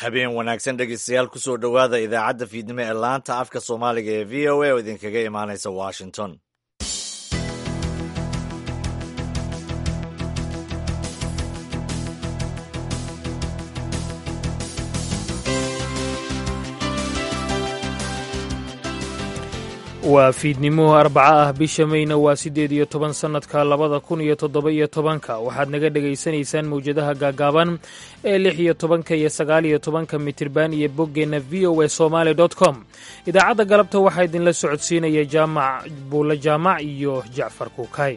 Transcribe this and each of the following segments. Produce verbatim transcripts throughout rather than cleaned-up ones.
habeen wanaagsan dhegeystayaal kusoo dhowaada idaacadda fiidnimo ee laanta afka soomaaliga ee v o a oo idinkaga imaanaysa washington. waa fiidnimo arbaca ah bisha mayna waa siddeed iyo toban sannadka labada kun iyo toddoba iyo tobanka waxaad naga dhegaysanaysaan mawjadaha gaagaaban ee lix iyo tobanka iyo sagaal iyo tobanka mitirban iyo boggeenna v o a somaali dot com idaacadda galabta waxaa idinla socodsiinaya jaamac buulle jaamac iyo jacfar kuukay.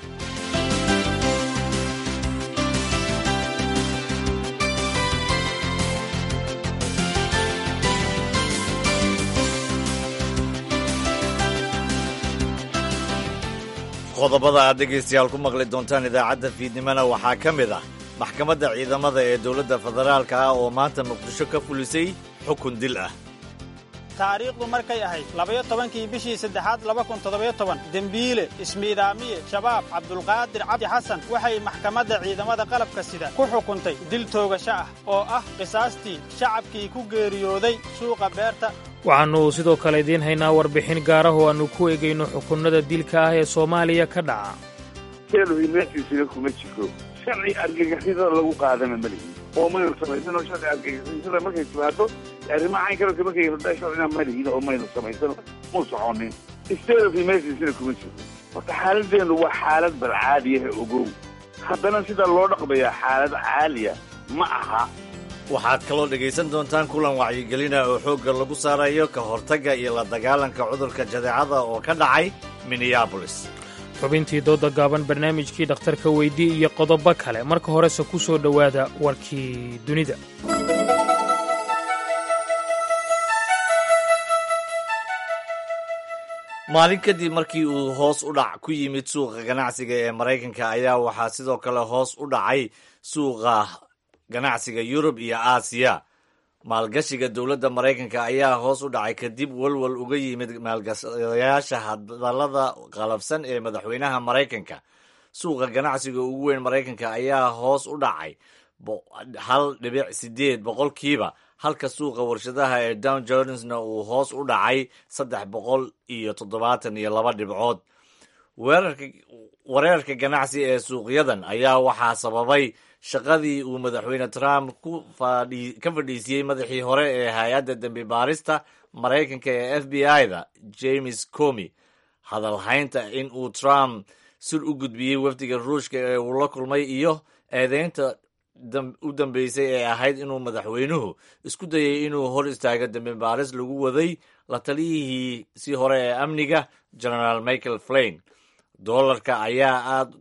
qodobada aad dhegaystayaal ku maqli doontaan idaacadda fiidnimona waxaa ka mid ah maxkamadda ciidamada ee dowladda federaalka ah oo maanta muqdisho ka fulisay xukun dil ah. taariikhdu markay ahayd labayo tobankii bishii saddexaad laba kun toddobayo toban dembiile ismiidaamiye shabaab cabdulqaadir cabdi xasan waxay maxkamadda ciidamada qalabka sida ku xukuntay dil toogasho ah oo ah qisaastii shacabkii ku geeriyooday suuqa beerta. waxaannu sidoo kale idiin haynaa warbixin gaarah oo aannu ku egayno xukunnada dilka ah ee soomaaliya ka dhaca. meelhiimeedkiisina kuma jiro sharci argagixisada lagu qaadana ma lihin oo maynu samaysano sharci argagixisada markay timaado arrimaha caynkaloo markay radaa sharcina ma lihin oo maynu samaysano mu soconin isteelhimeedkiisina kuma jiro. marka xaaladeennu waa xaalad balcaadiyaha ogow haddana sida loo dhaqmayaa xaalad caaliya ma aha. waxaad kaloo dhegaysan doontaan kulan wacyigelina oo xoogga lagu saarayo ka hortagga iyo la dagaalanka cudurka jadeecada oo ka dhacay minneabolis. xubintii dooda gaaban barnaamijkii dhakhtarka weydii iyo qodobo kale marka horese ku soo dhowaada warkii dunida. maalin kadib markii uu hoos u dhac ku yimid suuqa ganacsiga ee maraykanka ayaa waxaa sidoo kale hoos u dhacay suuqa ganacsiga yurub iyo aasiya. maalgashiga dowladda maraykanka ayaa hoos u dhacay kadib walwal uga yimid maalgashadayaasha hadallada qalafsan ee madaxweynaha maraykanka. suuqa ganacsiga ugu weyn maraykanka ayaa hoos u dhacay hal dhibic sideed boqolkiiba halka suuqa warshadaha ee dow jonesna uu hoos u dhacay saddex boqol iyo toddobaatan iyo laba dhibcood. wareerka ganacsi ee suuqyadan ayaa waxaa sababay shaqadii uu madaxweyne trump ka fadhiisiyey madaxii hore ee hay-adda dembi baarista maraykanka ee f b i-da james comey. hadalhaynta in uu trump sir u gudbiyey wafdiga ruushka ee uu la kulmay iyo eedeynta u dambeysay ee ahayd inuu madaxweynuhu isku dayay inuu hor istaago dembi baaris lagu waday la taliyihii si hore ee amniga generaal michael flynn. doolarka ayaa aad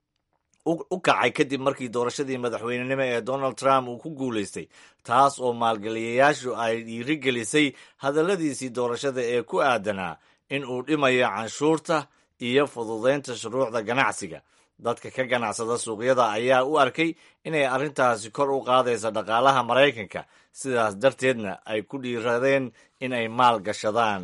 u kacay kadib markii doorashadii madaxweynenimo ee donald trump uu ku guulaystay, taas oo maalgeliyayaashu ay dhiirigelisay hadalladiisii doorashada ee ku aadanaa in uu dhimayo canshuurta iyo fududaynta shuruucda ganacsiga. dadka ka ganacsada suuqyada ayaa u arkay inay arrintaasi kor u qaadaysa dhaqaalaha maraykanka, sidaas darteedna ay ku dhiiradeen inay maal gashadaan.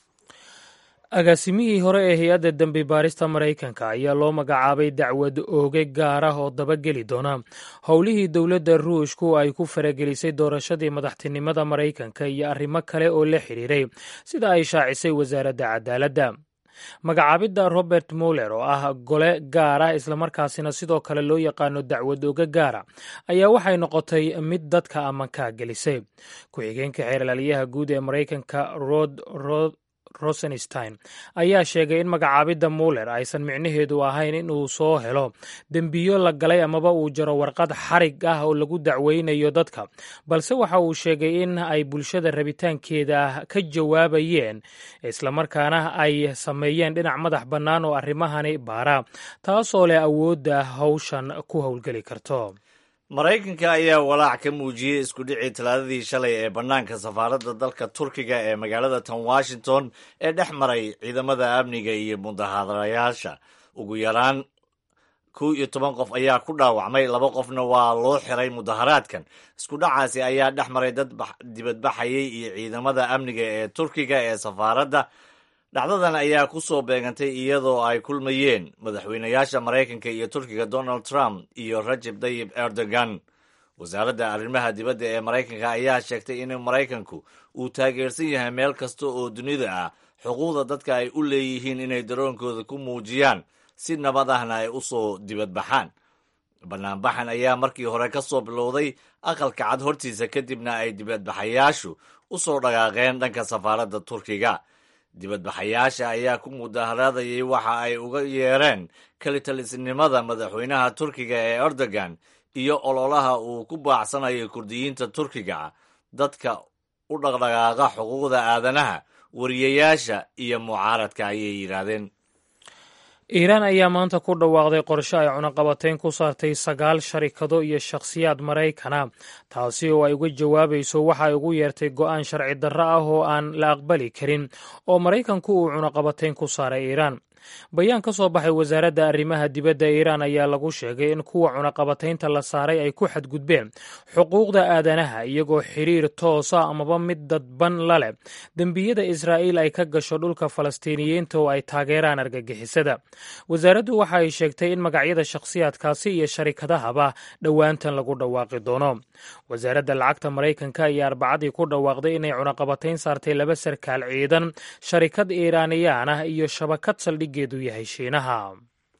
agaasimihii hore ee hay-adda dembi baarista maraykanka ayaa loo magacaabay dacwad ooge gaar ah oo dabageli doona howlihii dowladda ruushku ay ku faragelisay doorashadii madaxtinimada maraykanka iyo arrimo kale oo la xidhiiray sida ay shaacisay wasaaradda cadaaladda. magacaabidda robert muller oo ah gole gaar ah islamarkaasina sidoo kale loo yaqaano dacwad ooge gaara ayaa waxay noqotay mid dadka amankaa gelisay. ku-xigeenka xeerlaaliyaha guud ee maraykanka rod rod rosenstein ayaa sheegay in magacaabidda muller aysan micnaheedu ahayn in uu soo helo dembiyo la galay amaba uu jaro warqad xarig ah oo lagu dacweynayo dadka, balse waxa uu sheegay in ay bulshada rabitaankeeda ka jawaabayeen islamarkaana ay sameeyeen dhinac madax bannaan oo arrimahani baara, taasoo leh awoodda hawshan ku howlgeli karto. maraykanka ayaa walaac ka muujiyey isku dhicii talaadadii shalay ee bannaanka safaaradda dalka turkiga ee magaalada tan washington ee dhex maray ciidamada amniga iyo mudaharayaasha. ugu yaraan kow iyo toban qof ayaa ku dhaawacmay, laba qofna waa loo xiray mudaharaadkan. isku dhacaasi ayaa dhex maray dad dibadbaxayay iyo ciidamada amniga ee turkiga ee safaaradda. dhacdadan ayaa ku soo beegantay iyadoo ay kulmayeen madaxweynayaasha maraykanka iyo turkiga donald trump iyo rajab tayyib erdogan. wasaaradda arrimaha dibadda ee maraykanka ayaa sheegtay in maraykanku uu taageersan yahay meel kasta oo dunida ah xuquuqda dadka ay u leeyihiin inay daroonkooda ku muujiyaan si nabad ahna ay u soo dibadbaxaan. banaanbaxan ayaa markii hore ka soo bilowday aqalka cad hortiisa, kadibna ay dibadbaxayaashu u soo dhaqaaqeen dhanka safaaradda turkiga. dibadbaxayaasha ayaa ku mudaharaadayay waxa ay uga yeereen kalitalisnimada madaxweynaha turkiga ee erdogan iyo ololaha uu ku baacsanayo kurdiyiinta turkiga, dadka u dhaqdhaqaaqa xuquuqda aadanaha, wariyayaasha iyo mucaaradka ayay yidhaahdeen. iiraan ayaa maanta ku dhawaaqday qorshe ay cunaqabateyn ku saartay sagaal sharikado iyo shakhsiyaad maraykana, taasi oo ay uga jawaabayso waxa ay ugu yeertay go'aan sharci darro ah oo aan la aqbali karin oo maraykanku uu cunaqabateyn ku saaray iiraan. bayaan ka soo baxay wasaaradda arrimaha dibadda iiraan ayaa lagu sheegay in kuwa cunaqabataynta la saaray ay ku xadgudbeen xuquuqda aadanaha iyagoo xiriir toosa amaba mid dadban la leh dembiyada israa'iil ay ka gasho dhulka falastiiniyiinta oo ay taageeraan argagixisada. wasaaraddu waxa ay sheegtay in magacyada shakhsiyaadkaasi iyo sharikadahaba dhowaantan lagu dhawaaqi doono. wasaaradda lacagta maraykanka ayaa arbacadii ku dhawaaqday inay cunaqabatayn saartay laba sarkaal ciidan, sharikad iiraaniyaan ah iyo shabakad saldhig geedu yahay Shiinaha.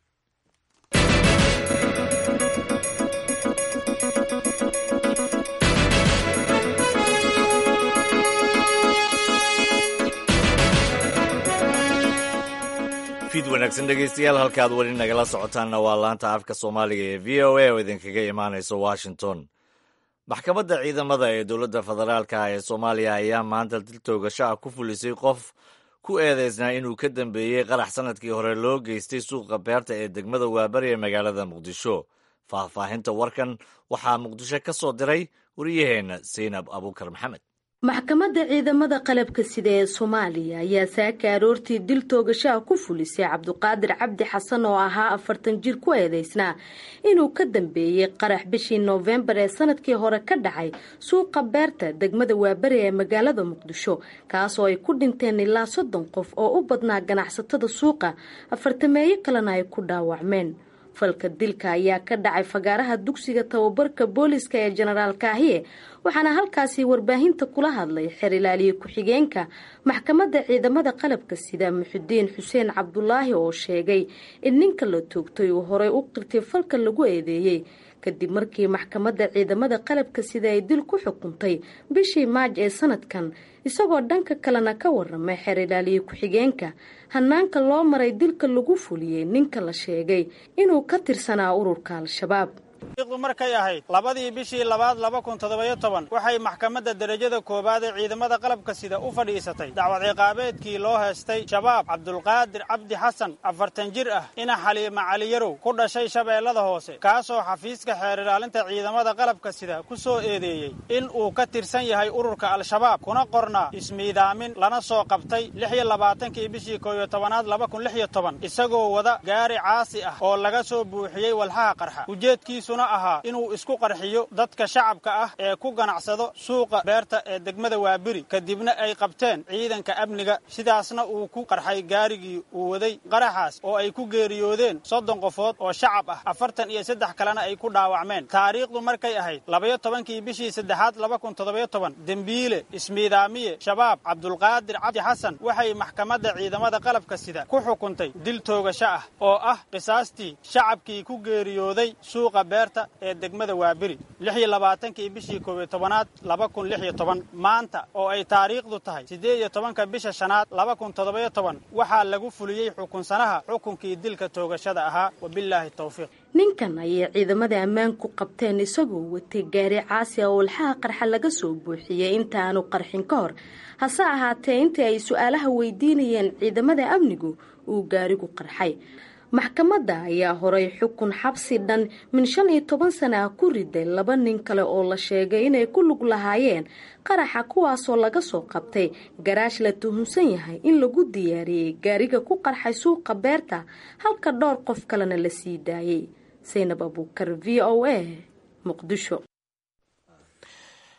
fiid wanaagsan dhegaystayaal, halkaad weli nagala socotaanna waa laanta afka soomaaliga ee v o a oo idinkaga imaanayso Washington. maxkamadda ciidamada ee dowladda federaalka ee Soomaaliya ayaa maanta dil toogasho ah ku fulisay qof ku eedeysnaa inuu ka dambeeyey qarax sanadkii hore loo geystay suuqa beerta ee degmada Waabari ee magaalada Muqdisho. faahfaahinta warkan waxaa Muqdisho ka soo diray wariyaheenna Zaynab Abuukar Maxamed. maxkamadda ciidamada qalabka sida ee Soomaaliya ayaa saaka aroortii dil toogasho ku fulisay Cabduqaadir Cabdi Xasan oo ahaa afartan jir ku eedeysnaa inuu ka dambeeyey qarax bishii November ee sanadkii hore ka dhacay suuqa beerta degmada Waabari ee magaalada Muqdisho, kaas oo ay ku dhinteen ilaa soddon qof oo u badnaa ganacsatada suuqa, afartameeyo kalena ay ku dhaawacmeen. falka dilka ayaa ka dhacay fagaaraha dugsiga tababarka booliska ee Generaal Kaahiye, waxaana halkaasi warbaahinta kula hadlay xeer ilaaliye ku-xigeenka maxkamadda ciidamada qalabka sida Muxudiin Xuseen Cabdulaahi oo sheegay in ninka la toogtay uu horey u qirtay falka lagu eedeeyey kadib markii maxkamadda ciidamada qalabka sida ay dil ku xukuntay bishii Maaj ee sanadkan, isagoo dhanka kalena ka waramay xeer ilaaliye ku-xigeenka hanaanka loo maray dilka lagu fuliyey ninka la sheegay inuu ka tirsanaa ururka Al-Shabaab. iqdu markay ahayd labadii bishii labaad laba kun toddoba iyo toban waxay maxkamadda darajada koobaad ee ciidamada qalabka sida u fadhiisatay dacwad ciqaabeedkii loo heestay shabaab Cabdulqaadir Cabdi Xasan, afartan jir ah, ina Xaliima Cali Yarow, ku dhashay Shabeellada Hoose, kaasoo xafiiska xeer ilaalinta ciidamada qalabka sida ku soo eedeeyey in uu ka tirsan yahay ururka Al-Shabaab, kuna qornaa ismiidaamin, lana soo qabtay lix iyo labaatankii bishii koob iyo tobanaad laba kun lix iyo toban isagoo wada gaari caasi ah oo laga soo buuxiyey walxaha qarxa. ujeedkiisu ahaa inuu isku qarxiyo dadka shacabka ah ee ku ganacsado suuqa beerta ee degmada Waabiri, kadibna ay qabteen ciidanka amniga, sidaasna uu ku qarxay gaarigii uu waday. qaraxaas oo ay ku geeriyoodeen soddon qofood oo shacab ah, afartan iyo saddex kalena ay ku dhaawacmeen. taariikhdu markay ahayd labayo tobankii bishii saddexaad laba kun toddoba iyo toban dembiile ismiidaamiye shabaab Cabdulqaadir Cabdi Xasan waxay maxkamadda ciidamada qalabka sida ku xukuntay dil toogasho ah oo ah qisaastii shacabkii ku geeriyooday suuqa beerta ee degmada Waabiri lix iyo labaatankii bishii koob iyo tobanaad laba kun lix iyo toban. maanta oo ay taariikhdu tahay siddeed iyo tobanka bisha shanaad laba kun toddoba iyo toban waxaa lagu fuliyey xukunsanaha xukunkii dilka toogashada ahaa. wabillaahi tawfiiq. ninkan ayay ciidamada ammaanku qabteen isagoo watay gaari caasi ah oo walxaha qarxa laga soo buuxiyey inta aanu qarxin ka hor, hase ahaatee intii ay su'aalaha weydiinayeen ciidamada amnigu uu gaarigu qarxay. maxkamadda ayaa horay xukun xabsi dhan min shan iyo toban sana ah ku riday laba nin kale oo la sheegay inay ku lug lahaayeen qaraxa, kuwaasoo laga soo qabtay garaash la tuhunsan yahay in lagu diyaariyey gaariga ku qarxay suuqa beerta, halka dhowr qof kalena la sii daayey. Zaynab Abuukar, V O A, Muqdisho.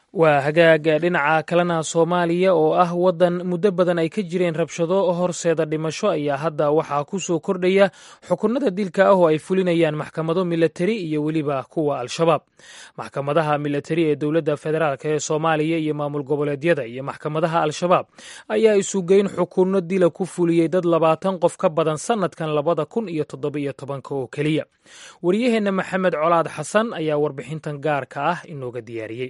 waa hagaag dhinaca kalena soomaaliya oo ah waddan muddo badan ay ka jireen rabshado horseeda dhimasho ayaa hadda waxaa ku soo kordhaya xukunada dilka ah oo ay fulinayaan maxkamado milatari iyo weliba kuwa al-shabaab. maxkamadaha milatari ee dowladda federaalk ee soomaaliya iyo maamul goboleedyada iyo maxkamadaha al-shabaab ayaa isugeyn xukunno dila ku fuliyey dad labaatan qof ka badan sanadkan labada kun iyo toddobiyo tobanka oo keliya. wariyaheenna maxamed colaad xasan ayaa warbixintan gaarka ah inooga diyaariyey.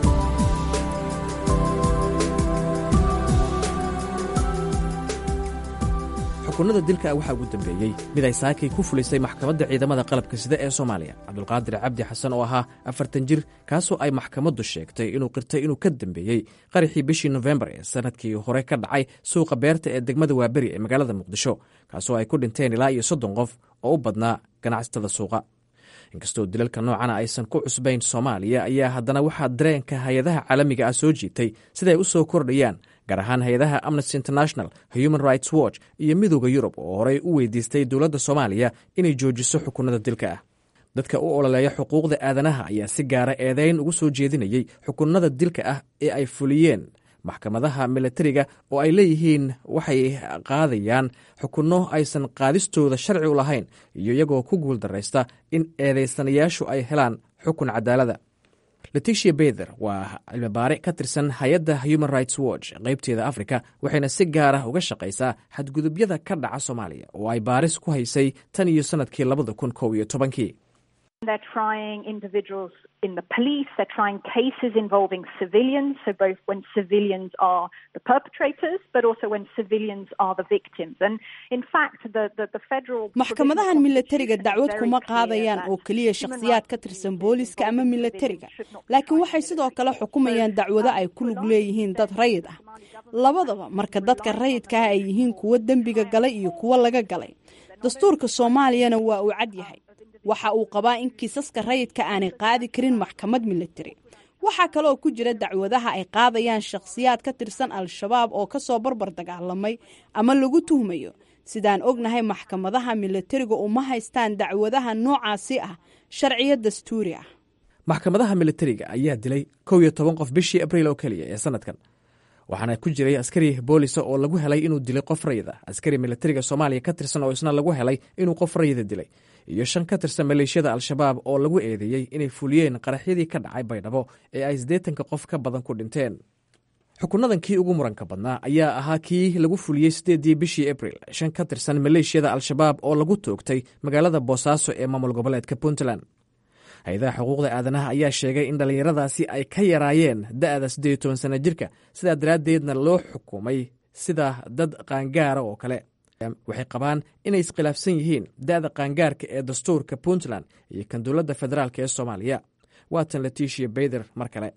xukunada dilka waxaa ugu dambeeyey mid ay saakay ku fulisay maxkamadda ciidamada qalabka sida ee soomaaliya cabdulqaadir cabdi xasan oo ahaa afartan jir kaasoo ay maxkamaddu sheegtay inuu qirtay inuu ka dambeeyey qaraxii bishii nofembar ee sanadkii hore ka dhacay suuqa beerta ee degmada waaberi ee magaalada muqdisho kaasoo ay ku dhinteen ilaa iyo soddon qof oo u badnaa ganacsatada suuqa. inkastoo dilalka noocana aysan ku cusbayn soomaaliya ayaa haddana waxaa dareenka hay-adaha caalamiga ah soo jiitay siday u soo kordhayaan gaar ahaan hay-adaha amnesty international, human rights watch iyo midooda yurub oo horey u weydiistay dowladda soomaaliya inay joojiso xukunada dilka ah. dadka u ololeeya xuquuqda aadanaha ayaa si gaara eedeyn ugu soo jeedinayey xukunada dilka ah ee ay fuliyeen maxkamadaha milatariga oo ay leeyihiin waxay qaadayaan xukunno aysan qaadistooda sharci u lahayn iyo iyagoo ku guul daraysta in eedaysanayaashu ay helaan xukun cadaalada. leticia beyther waa cilmibaare ka tirsan hay-adda human rights watch qaybteeda africa waxayna si gaar ah uga shaqaysaa xadgudubyada ka dhaca soomaaliya oo ay baaris ku haysay tan iyo sanadkii labada kun kow iyo tobankii. They're trying individuals in the police, they're trying cases involving civilians, so both when civilians are the perpetrators, but also when civilians are the victims. And in fact, the, the, the federal... maxkamadahan milatariga dacwad kuma qaadayaan oo keliya shakhsiyaad ka tirsan booliska ama milatariga, laakiin waxay sidoo kale xukumayaan dacwado ay ku lug leeyihiin dad rayid ah. labadaba marka dadka rayidka ah ay yihiin kuwo dembiga galay iyo kuwo laga galay. dastuurka soomaaliyana waa uu cad yahay. waxa uu qabaa in kiisaska rayidka aanay qaadi karin maxkamad milatari. waxaa kaleoo ku jira dacwadaha ay qaadayaan shakhsiyaad ka tirsan al-shabaab oo ka soo barbar dagaalamay ama lagu tuhmayo. sidaan ognahay maxkamadaha milatariga uma haystaan dacwadaha noocaasi ah sharciyo dastuuri ah. maxkamadaha milatariga ayaa dilay kow iyo toban qof bishii abriil oo keliya ee sanadkan, waxaana ku jiray askari boolisa oo lagu helay inuu dilay qof rayida, askari milatariga soomaaliya ka tirsan oo isna lagu helay inuu qof rayida dilay, iyo shan ka tirsan maleeshiyada al-shabaab oo lagu eedeeyey inay fuliyeen qaraxyadii ka dhacay baydhabo ee ay siddeetanka qof ka badan ku dhinteen. xukunadan kii ugu muranka badnaa ayaa ahaa kii lagu fuliyey siddeedii bishii abriil shan ka tirsan maleeshiyada al-shabaab oo lagu toogtay magaalada boosaaso ee maamul goboleedka puntland. hay-adaha xuquuqda aadanaha ayaa sheegay in dhallinyaradaasi ay ka yaraayeen da'da siddeed iyo toban sana jirka, sidaa daraaddeedna loo xukumay sida dad qaangaara oo kale. waxay qabaan inay iskhilaafsan yihiin da'da qaangaarka ee dastuurka puntland iyo kan dowladda federaalk ee soomaaliya. waatan leticia beyther mar kale.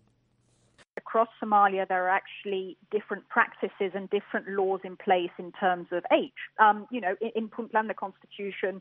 Across Somalia, there are actually different practices and different laws in place in terms of age. Um, you know, in, in Puntland, the constitution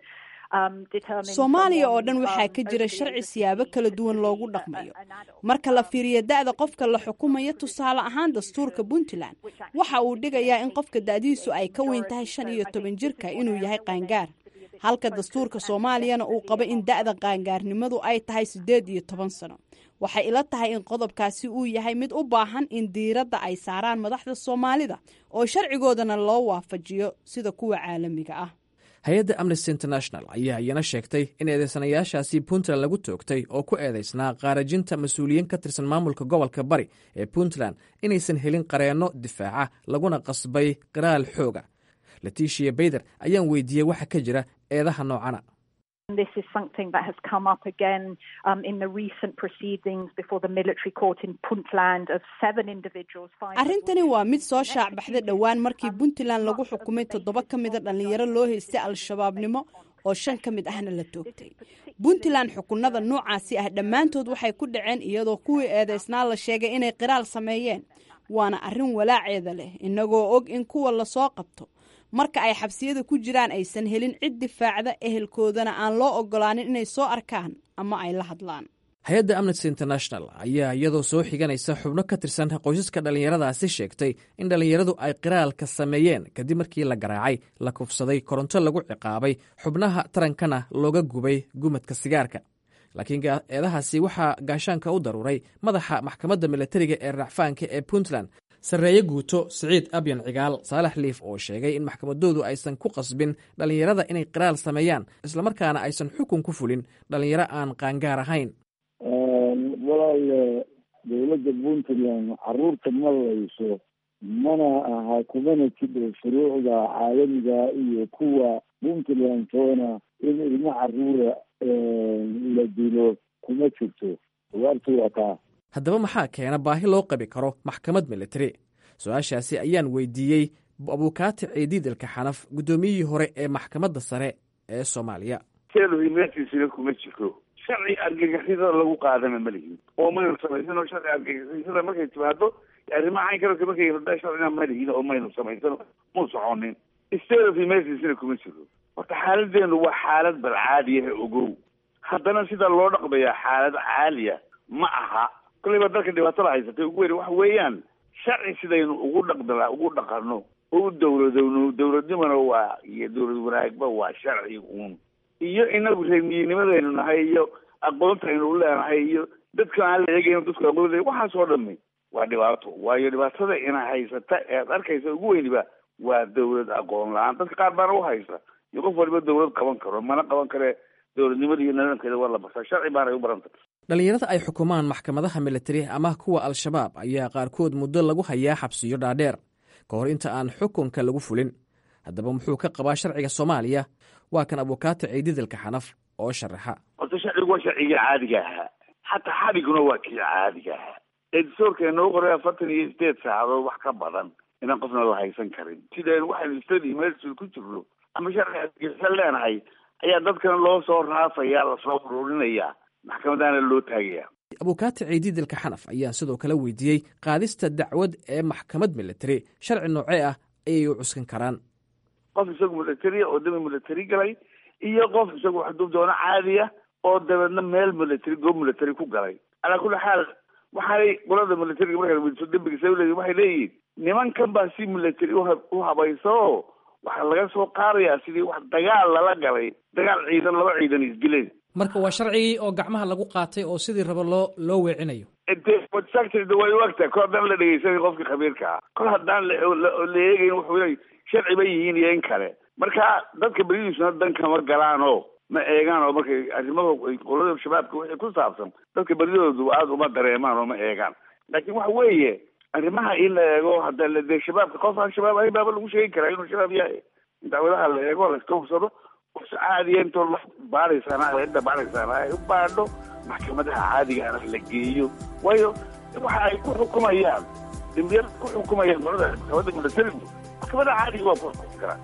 soomaaliya oo dhan waxaa ka jira sharci siyaabo kala duwan loogu dhaqmayo. marka la fiiriyo da'da qofka la xukumayo, tusaale ahaan dastuurka puntland waxa uu dhigayaa in qofka da'diisu ay ka weyn tahay shan iyo toban jirka inuu yahay qaangaar, halka dastuurka soomaaliyana uu qabo in da'da qaangaarnimadu ay tahay siddeed iyo toban sano. waxay ila tahay in qodobkaasi uu yahay mid u baahan in diiradda ay saaraan madaxda soomaalida oo sharcigoodana loo waafajiyo sida kuwa caalamiga ah. hay-adda amnesty international ayaa iyana sheegtay in eedeysanayaashaasi puntland lagu toogtay oo ku eedeysnaa qaarajinta mas-uuliyiin ka tirsan maamulka gobolka bari ee puntland inaysan helin qareenno difaaca laguna qasbay qiraal xooga. leticia beyther ayaan weydiiyey waxa ka jira eedaha noocana. This is something that has come up again um, in the recent proceedings before the military court in Puntland of seven individuals. arrintani waa mid soo shaac baxday dhowaan markii puntland lagu xukumay toddoba ka mida dhallinyaro loo haystay al-shabaabnimo oo shan ka mid ahna la toogtay. puntland xukunada noocaasi ah dhammaantood waxay ku dhaceen iyadoo kuwii eedeysnaa la sheegay inay qiraal sameeyeen. waana arrin walaaceeda leh inagoo og in kuwa lasoo qabto marka ay xabsiyada ku jiraan aysan helin cid difaacda, ehelkoodana aan loo ogolaanin inay soo arkaan ama ay la hadlaan. hay-adda amnesty international ayaa iyadoo soo xiganaysa xubno ka tirsan qoysaska dhallinyaradaasi sheegtay in dhallinyaradu ay qiraalka sameeyeen kadib markii la garaacay, la kufsaday, koronto lagu ciqaabay, xubnaha tarankana looga gubay gumadka sigaarka. laakiin eedahaasi waxaa gaashaanka u daruuray madaxa maxkamadda milatariga ee racfaanka ee puntland sarreeye guuto siciid abyan cigaal saalax liif oo sheegay in maxkamadoodu aysan ku qasbin dhallinyarada inay qiraal sameeyaan islamarkaana aysan xukun ku fulin dhallinyaro aan qaangaar ahayn. walaal dowladda puntland caruurta ma layso mana aha kumana jidho shuruucda caalamiga iyo kuwa puntland toona in ilmo caruura la dilo kuma jirto jawaabtu waa taa. haddaba maxaa keena baahi loo qabi karo maxkamad militari? su-aashaasi ayaan weydiiyey abukaati ciidiid ilka xanaf guddoomiyihii hore ee maxkamadda sare ee soomaaliya. meeshiisina kuma jiro sharci argagixisada lagu qaadana ma lihin oo maynu samaysano sharci argagixisada markay timaado arrimaha caynka markay da sharcina ma lihin oo maynu samaysano mu soconin state meeshiisina kuma jiro. horta xaaladeenu waa xaalad balcaadiya ogow, haddana sida loo dhaqmayaa xaalad caaliya ma aha. kollayba dalka dhibaatada haysatay ugu weyn waxa weeyaan sharci sidaynu ugu dhaqdala ugu dhaqano oo u dowladowno dowladnimana waa iyo dowlad wanaagba waa sharci uun iyo inagu reermiyinimadaynu nahay iyo aqoonta aynu u leenahay iyo dadka aan la eegayno dadku aqoonay waxaasoo dhammi waa dhibaato. waayo dhibaatada ina haysata ead arkaysa ugu weyniba waa dowlad aqoon la-aan. dadka qaar baana u haysta iyo qof waliba dowlad qaban karo mana qaban kare dowladnimada iyo nidaamkeeda waa la bartaa sharci baanay u baranta. dhallinyarada ay xukumaan maxkamadaha militari ama kuwa al-shabaab ayaa qaarkood muddo lagu hayaa xabsiyo dhaadheer ka hor inta aan xukunka lagu fulin. haddaba muxuu ka qabaa sharciga soomaaliya? waa kan abukaati ciididilka xanaf oo sharaxa. horta sharcigu waa sharcigii caadiga ahaa, xataa xadhiguna waa kii caadiga ahaa. edisoorka inoo qoray afartan iyo sideed saacadood wax ka badan inaan qofna la haysan karin. sideen waxaynu study medicine ku jirno ama sharciga leenahay ayaa dadkana loo soo raafaya lasoo ururinaya maxkamadaana loo taagaya. abukaati ciididilka xanaf ayaa sidoo kale weydiiyey qaadista dacwad ee maxkamad militari sharci noocee ah ayay u cuskan karaan. qof isagu militari oo dami militari galay iyo qof isagu waxduu doono caadiya oo dabeedna meel militari goob militari ku galay. calaa kulli xaal waxay qolada militariga markay weydiiso dembiga sawleedi waxay leeyihiin nimankan baa si militari u habayso waxaa laga soo qaadayaa sidii wax dagaal lala galay dagaal ciidan laba ciidan isdileen. marka waa sharcigii oo gacmaha lagu qaatay oo sidii rabo loo loo weecinayo. de way wagta kol haddaan la dhegeysanay qofkii khabiirka ah kol haddaan la eegayn wuxuu leeyahy sharci bay yihiin iyo in kale. marka dadka beridiisuna dan kama galaan oo ma eegaan oo markay arrimaha qolada shabaabka wixii ku saabsan dadka beridoodu aada uma dareemaan oo ma eegaan. laakiin waxa weeye arrimaha in la eego hadda de shabaabka qof aan shabaab ahayn baaba lagu sheegi karaa inuu shabaab yahay. dacwadaha la eego laska hubsado caadiya intoo la baaraysaan cidda baaraysaan ay u baadho maxkamadaha caadigaana la geeyo. waayo waxa ay ku xukumayaan dembiyada ku xukumayaan qolada maxkamadda militarigu maxkamadaha caadiga waa ku xukumi karaa.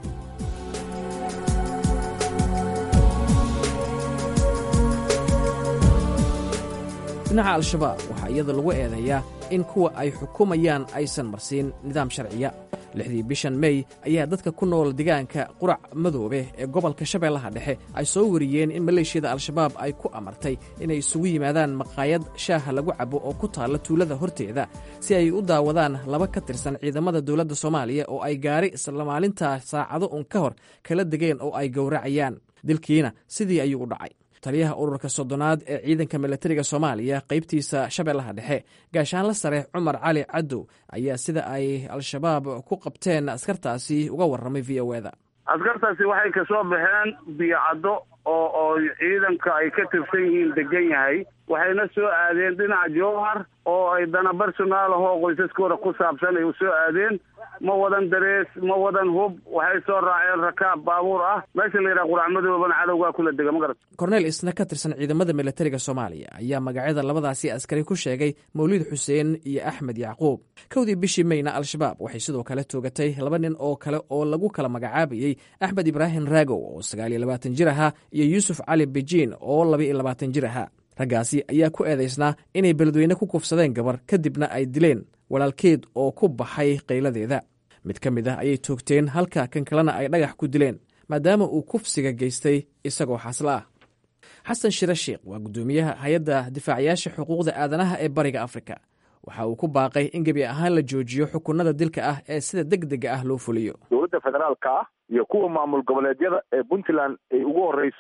dhinaca al-shabaab waxaa iyada lagu eedeeyaa in kuwa ay xukumayaan aysan marsiin nidaam sharciya. lixdii bishan mey ayaa dadka ku nool deegaanka qurac madoobe ee gobolka shabeellaha dhexe ay soo wariyeen in maleeshiyada al-shabaab ay ku amartay inay isugu yimaadaan maqaayad shaaha lagu cabo oo ku taalla tuulada horteeda si ay u daawadaan laba ka tirsan ciidamada dowladda soomaaliya oo ay gaari isla maalintaa saacado un ka hor kala degeen oo ay gowracayaan. dilkiina sidii ayuu u dhacay. taliyaha ururka soddonaad ee ciidanka milatariga soomaaliya qaybtiisa shabeellaha dhexe gaashaanla sare cumar cali cadow ayaa sida ay al-shabaab ku qabteen askartaasi uga warramay v o eda. askartaasi waxay ka soo baxeen biyocaddo oo oo ciidanka ay ka tirsan yihiin degan yahay waxayna soo aadeen dhinaca jowhar oo ay dana barsonaal ahoo qoysaskooda ku saabsan ay u soo aadeen. ma wadan darees ma wadan hub waxay soo raaceen rakaab baabuur ah meesha la yidhaha quracmadoobana cadowgaa kula dega ma garat. korneel isna ka tirsan ciidamada milatariga soomaaliya ayaa magacyada labadaasi askari ku sheegay mawlid xuseen iyo axmed yacquub. kowdii bishii meyna al-shabaab waxay sidoo kale toogatay laba nin oo kale oo lagu kala magacaabayey axmed ibraahim raagow oo sagaal iyo labaatan jir ahaa iyo yuusuf cali bejiin oo laba iyo labaatan jir ahaa. raggaasi ayaa ku eedaysnaa inay beledweyne ku kufsadeen gabar kadibna ay dileen walaalkeed oo ku baxay qayladeeda. mid ka mid ah ayay toogteen halka kan kalena ay dhagax ku dileen maadaama uu kufsiga geystay isagoo xasla ah. xasan shire sheikh waa guddoomiyaha hay-adda difaacayaasha xuquuqda aadanaha ee bariga afrika. waxa uu ku baaqay in gebi ahaan la joojiyo xukunada dilka ah ee sida deg dega ah loo fuliyo. dowladda federaalka ah iyo kuwa maamul goboleedyada ee puntland ay ugu horreyso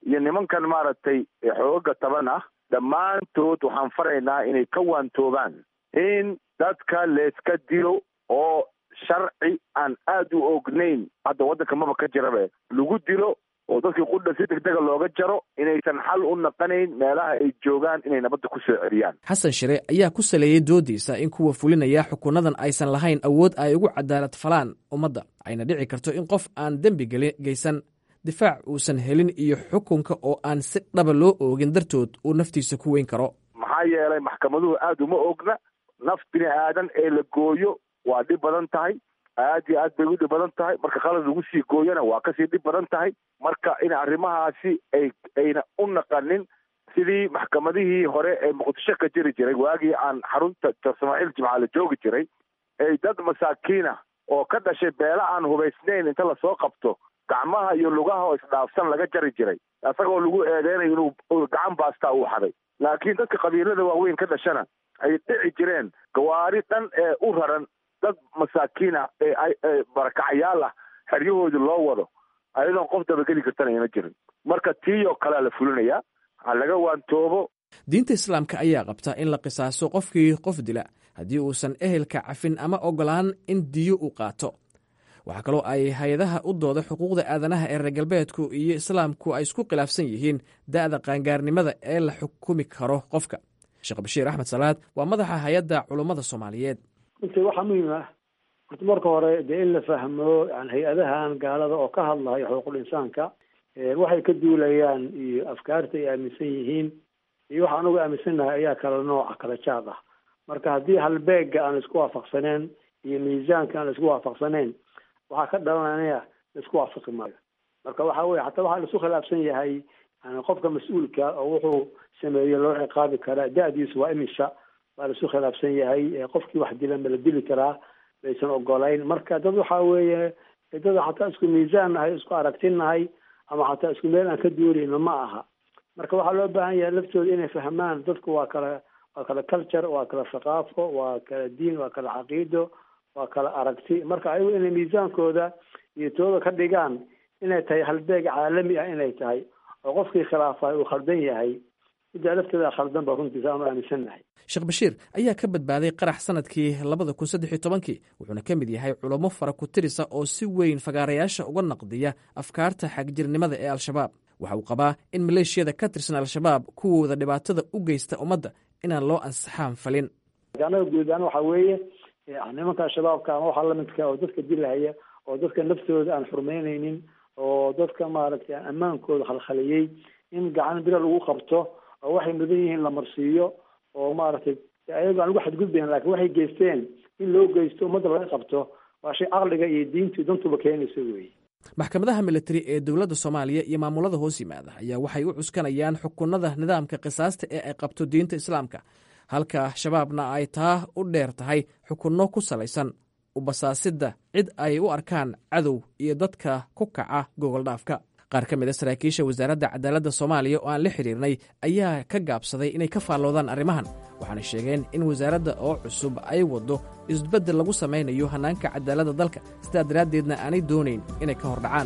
iyo nimankan maaragtay xooga taban ah dhammaantood waxaan faraynaa inay ka waantoobaan in dadka layska dilo oo sharci aan aada u ognayn hadda waddanka maba ka jirabe lagu dilo oo dadkii qudha si degdega looga jaro inaysan xal u naqanayn meelaha ay joogaan inay nabadda ku soo celiyaan. xasan shire ayaa ku saleeyey doodiisa in kuwa fulinaya xukunadan aysan lahayn awood ay ugu cadaalad falaan ummadda ayna dhici karto in qof aan dembi geysan difaac uusan helin iyo xukunka oo aan si dhaba loo oogin dartood uu naftiisa ku weyn karo. maxaa yeelay maxkamaduhu aada uma ogna naf bini aadan ee la gooyo waa dhib badan tahay aad iyo aad bay u dhib badan tahay marka qalad lagu sii gooyana waa kasii dhib badan tahay marka in arrimahaasi ay ayna u naqanin sidii maxkamadihii hore ee muqdisho ka jiri jiray waagii aan xarunta Samaaciil Jimcaale joogi jiray ay dad masaakiina oo ka dhashay beela aan hubaysnayn inta lasoo qabto gacmaha iyo lugaha oo isdhaafsan laga jari jiray isagoo lagu eedeynayo inuu gacan baastaa uu xaday laakiin dadka qabiilada waaweyn ka dhashana ay dhici jireen gawaari dhan ee u raran dad masaakiina ee barakacayaal ah xeryahooda loo wado ayadoon qof dabageli kartana ayna jirin marka tiiyoo kalea la fulinayaa ha laga waantoobo. diinta islaamka ayaa qabta in la qisaaso qofkii qof dila haddii uusan ehelka cafin ama ogolaan in diyo uu qaato. waxaa kaloo ay hay-adaha u dooda xuquuqda aadanaha ee reer galbeedku iyo islaamku ay isku khilaafsan yihiin da'da qaangaarnimada ee la xukumi karo qofka. sheekh bashiir axmed salaad waa madaxa hay-adda culummada soomaaliyeed. runtii waxaa muhiim ah horta marka hore dee in la fahmo yani hay-adahan gaalada oo ka hadlayo xuquuqul insaanka waxay ka duulayaan iyo afkaarta ay aaminsan yihiin iyo waxa anugu aaminsannahay ayaa kala nooca kala jaad ah marka haddii halbeega aan isku waafaqsaneen iyo miisaanka aan isku waafaqsaneen waxaa ka dhalanaya laisku waafaqi maayo marka waxa weye hataa waxaa laisu khilaafsan yahay yani qofka mas-uulka oo wuxuu sameeye loo ciqaabi karaa da-diisu waa imisha waa laisu khilaafsan yahay qofkii wax dila ma la dili karaa laysan ogolayn marka dad waxaa weeye dad xataa isku miisaan nahay isku aragtin nahay ama xataa isku meel aan ka duurayno ma aha marka waxaa loo baahan yahay laftooda inay fahmaan dadku waa kala waa kala culture waa kala thaqaafo waa kala diin waa kala caqiido waa kala aragti marka ayagu inay miisaankooda iyo tooda ka dhigaan inay tahay halbeeg caalami ah inay tahay oo qofkii khilaafay uu khaldan yahay middaa lafteeda khaldan baa runtiisa aanu aaminsannahay. sheekh bashiir ayaa ka badbaaday qarax sanadkii labada kun saddex iyo tobankii wuxuuna ka mid yahay culamo fara ku tirisa oo si weyn fagaarayaasha uga naqdiya afkaarta xagjirnimada ee al-shabaab. waxa uu qabaa in maleeshiyada ka tirsan al-shabaab kuwooda dhibaatada u geysta ummadda inaan loo ansaxaan falin. anaga guud ahaan waxaa weeye nimanka al-shabaabka ama waxaa lamidka oo dadka dilahaya oo dadka naftooda aan xurmeynaynin oo dadka maaragtay ammaankooda khalkhaliyey in gacan bira lagu qabto oo waxay mudan yihiin la marsiiyo oo maaragtay ayago aan lagu xadgudbayn laakiin waxay geysteen in loo geysto ummadda laga qabto waa shay caqliga iyo diintu dantuba keenaysa weeye. maxkamadaha militari ee dowladda soomaaliya iyo maamulada hoos yimaada ayaa waxay u cuskanayaan xukunada nidaamka qisaasta ee ay qabto diinta islaamka halka shabaabna ay taa u dheer tahay xukunno ku salaysan ubasaasidda cid ay u arkaan cadow iyo dadka ku kaca gogoldhaafka. qaar ka mid a saraakiisha wasaaradda cadaaladda soomaaliya oo aan la xidhiirnay ayaa ka gaabsaday inay ka faalloodaan arrimahan waxaana sheegeen in wasaaradda oo cusub ay waddo isbeddel lagu samaynayo hannaanka cadaaladda dalka sidaa daraaddeedna aanay doonayn inay ka hor dhacaan.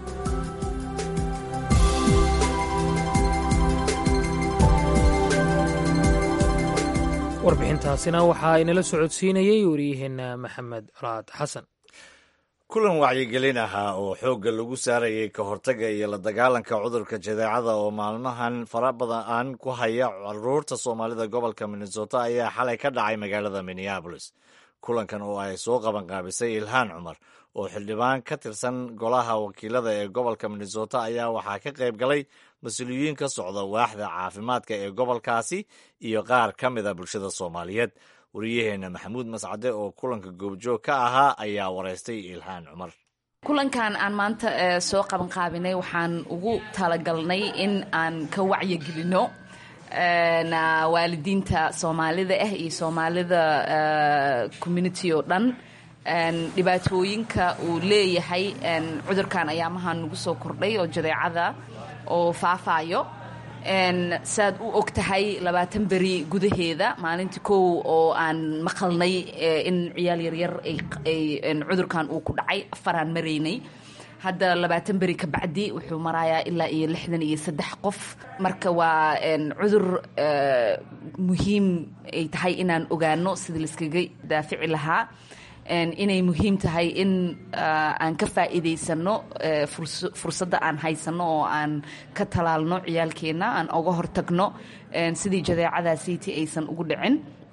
warbixintaasina waxaa inala socodsiinayey wariyaheenna maxamed raad xasan. kulan wacyigelin ahaa oo xoogga lagu saarayay ka hortagga iyo la dagaalanka cudurka jadeecada oo maalmahan fara badan ku haya caruurta soomaalida gobolka minnesota ayaa xalay ka dhacay magaalada minneabolis. kulankan oo ay soo qabanqaabisay ilhaan cumar oo xildhibaan ka tirsan golaha wakiilada ee gobolka minnesota ayaa waxaa ka qayb galay mas-uuliyiin ka socda waaxda caafimaadka ee gobolkaasi iyo qaar ka mid a bulshada soomaaliyeed. wariyaheenna maxamuud mascade oo kulanka goobjoog ka ahaa ayaa wareystay ilhaan cumar. kulankan aan maanta soo qabanqaabinay waxaan ugu talagalnay in aan ka wacyigelino waalidiinta soomaalida ah iyo soomaalida community oo dhan dhibaatooyinka uu leeyahay cudurkan ayaamahan nagu soo kordhay oo jadeecada oo faafaayo. saad u og tahay labaatan beri gudaheeda maalintii kow oo aan maqalnay in ciyaal yaryar ay cudurkan uu ku dhacay afaraan maraynay hadda labaatan beri ka bacdi wuxuu marayaa ilaa iyo lixdan iyo saddex qof marka waa cudur muhiim ay tahay inaan ogaano sida layskaga daafici lahaa inay muhiim tahay in aan ka faa'iidaysano fursadda aan haysano oo aan ka talaalno ciyaalkeenna aan uga hortagno sidii jadeecadaasiiti aysan ugu dhicin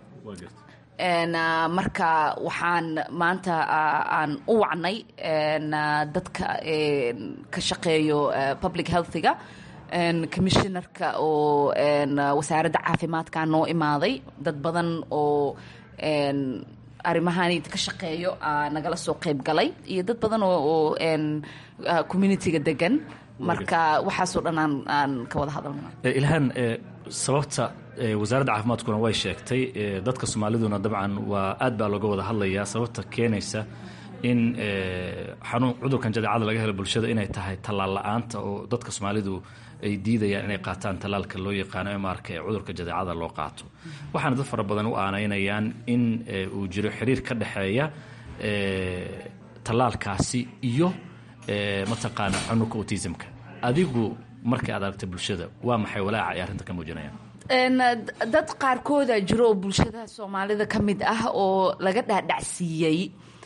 marka waxaan maanta aan u wacnay dadka ka shaqeeyo public healthiga commissionerka oo wasaaradda caafimaadka noo imaaday dad badan oo arrimahaani ka shaqeeyo nagala soo qayb galay iyo dad badan oo communityga degan marka waxaasoo dhan aan aan ka wada hadalna ilhaan sababta wasaaradda caafimaadkuna way sheegtay dadka Soomaaliduna dabcan waa aad baa looga wada hadlayaa sababta keenaysa in xanuun cudurkan jadeecada laga helo bulshada inay tahay talaal la'aanta oo dadka Soomaalidu ay diidayaan inay qaataan talaalka loo yaqaan M R K ee cudurka jadeecada loo qaato waxaana dad fara badan u aaneynayaan in uu jiro xiriir ka dhaxeeya talaalkaasi iyo mataqaana xanuunka autismka adigu markay aad aragtay bulshada waa maxay walaaca ay arrinta ka muujinayaan dad qaarkooda jiro oo bulshada Soomaalida ka mid ah oo laga dhaadhacsiiyey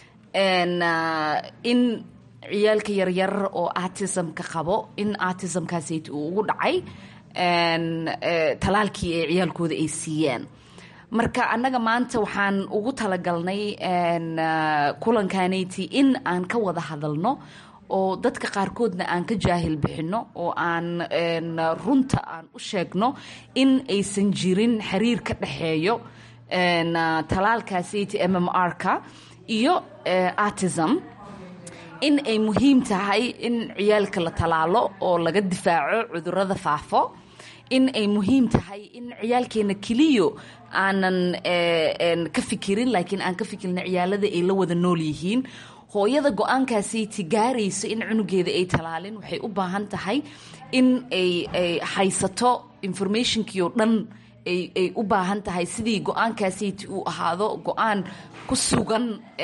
in ciyaalka yaryar oo autismka qabo in autismkaasi uu ugu dhacay talaalkii ay ciyaalkooda ay siiyeen marka annaga maanta waxaan ugu talagalnay kulankaanayti in aan ka wada hadalno oo dadka qaarkoodna aan ka jaahil bixino oo aan runta aan u sheegno in aysan jirin xiriir ka dhaxeeyo talaalkaasi M M R-ka iyo autism in ay muhiim tahay in ciyaalka la talaalo oo laga difaaco cudurrada faafo in ay muhiim tahay in ciyaalkeena keliyo aanan ka fikirin laakiin aan ka fikirna ciyaalada ay la wada nool yihiin hooyada go-aankaasi tigaarayso in cunugeeda ay talaalin waxay u baahan tahay in ay haysato informationkii oo dhan ay u baahan tahay sidii go-aankaasi uu ahaado go-aan ku sugan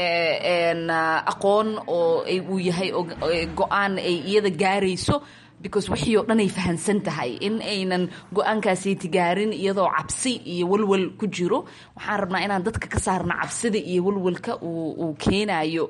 aqoon oo uu yahay go-aan ay iyada gaarayso because wixii oo dhan ay fahansan tahay in aynan go-aankaasi tigaarin iyadoo cabsi iyo walwal ku jiro waxaan rabnaa inaan dadka ka saarno cabsida iyo walwalka uu keenayo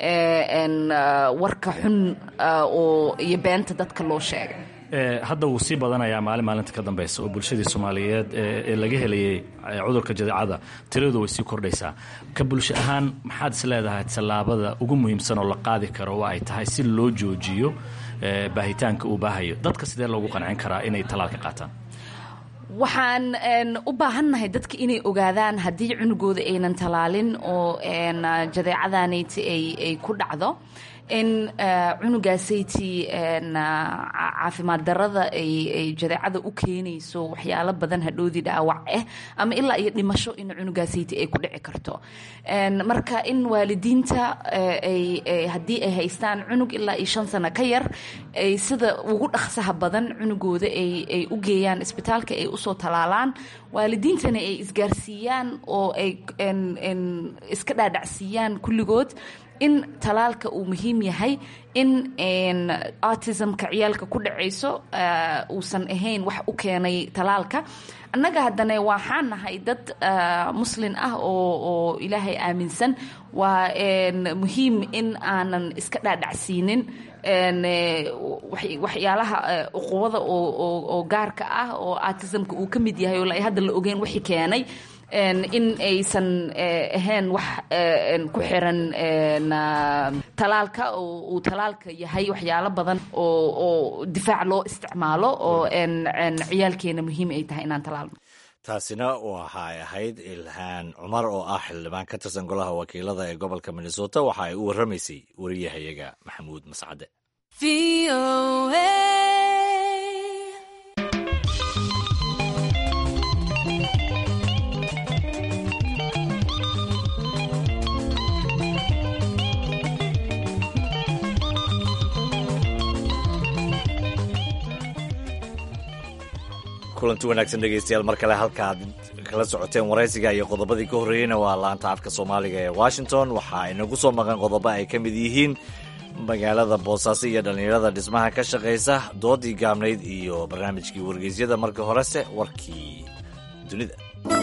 warka xun oo iyo beenta dadka loo sheegay hadda wuu sii badanayaa maalin maalinta ka dambaysa oo bulshadii Soomaaliyeed ee laga helayay cudurka jadeecada tiradu way sii kordhaysaa ka bulsho ahaan maxaad is leedahay talaabada ugu muhiimsan oo la qaadi karo waa ay tahay si loo joojiyo baahitaanka uu baahayo dadka sidee loogu qancin karaa inay talaalka qaataan waxaan u baahannahay dadka inay ogaadaan haddii cunugooda aynan talaalin oo jadeecadaanayti ay ku dhacdo in cunugaasaytii caafimaad darada ay jadeecada u keenayso waxyaalo badan hadhoodii dhaawac ah ama ilaa iyo dhimasho in cunugaasaytii ay ku dhici karto marka in waalidiinta haddii ay haystaan cunug ilaa iyo shan sano ka yar ay sida ugu dhaqsaha badan cunugooda ay u geeyaan isbitaalka ay usoo talaalaan waalidiintana ay isgaarsiiyaan oo ay iska dhaadhacsiiyaan kulligood in talaalka uu muhiim yahay in autismka ciyaalka ku dhacayso uusan ahayn wax u keenay talaalka annaga haddana waxaan nahay dad muslin ah oo ilaahay aaminsan waa muhiim in aanan iska dhaadhacsiinin waxyaalaha uquwada oo gaarka ah oo autismka uu ka mid yahay oo hadda la ogeyn wixii keenay in aysan ahayn wax ku xiran talaalka uu talaalka yahay waxyaalo badan oo difaac loo isticmaalo oo ciyaalkeena muhiim ay tahay inaan talaalno taasina waxay ahayd Ilhaan Cumar oo ah xildhibaan ka tirsan golaha wakiilada ee gobolka Minnesota waxa ay u warramaysay wariyahayaga Maxamuud Mascade kulanti wanaagsan dhegeystayaal mar kale halkaad kala socoteen waraysiga iyo qodobadii ka horreeyeyna waa laanta afka soomaaliga ee washington waxaa inagu soo maqan qodobo ay ka mid yihiin magaalada boosaaso iyo dhallinyarada dhismaha ka shaqaysa doodii gaabnayd iyo barnaamijkii wargeysyada. marka horese warkii dunida.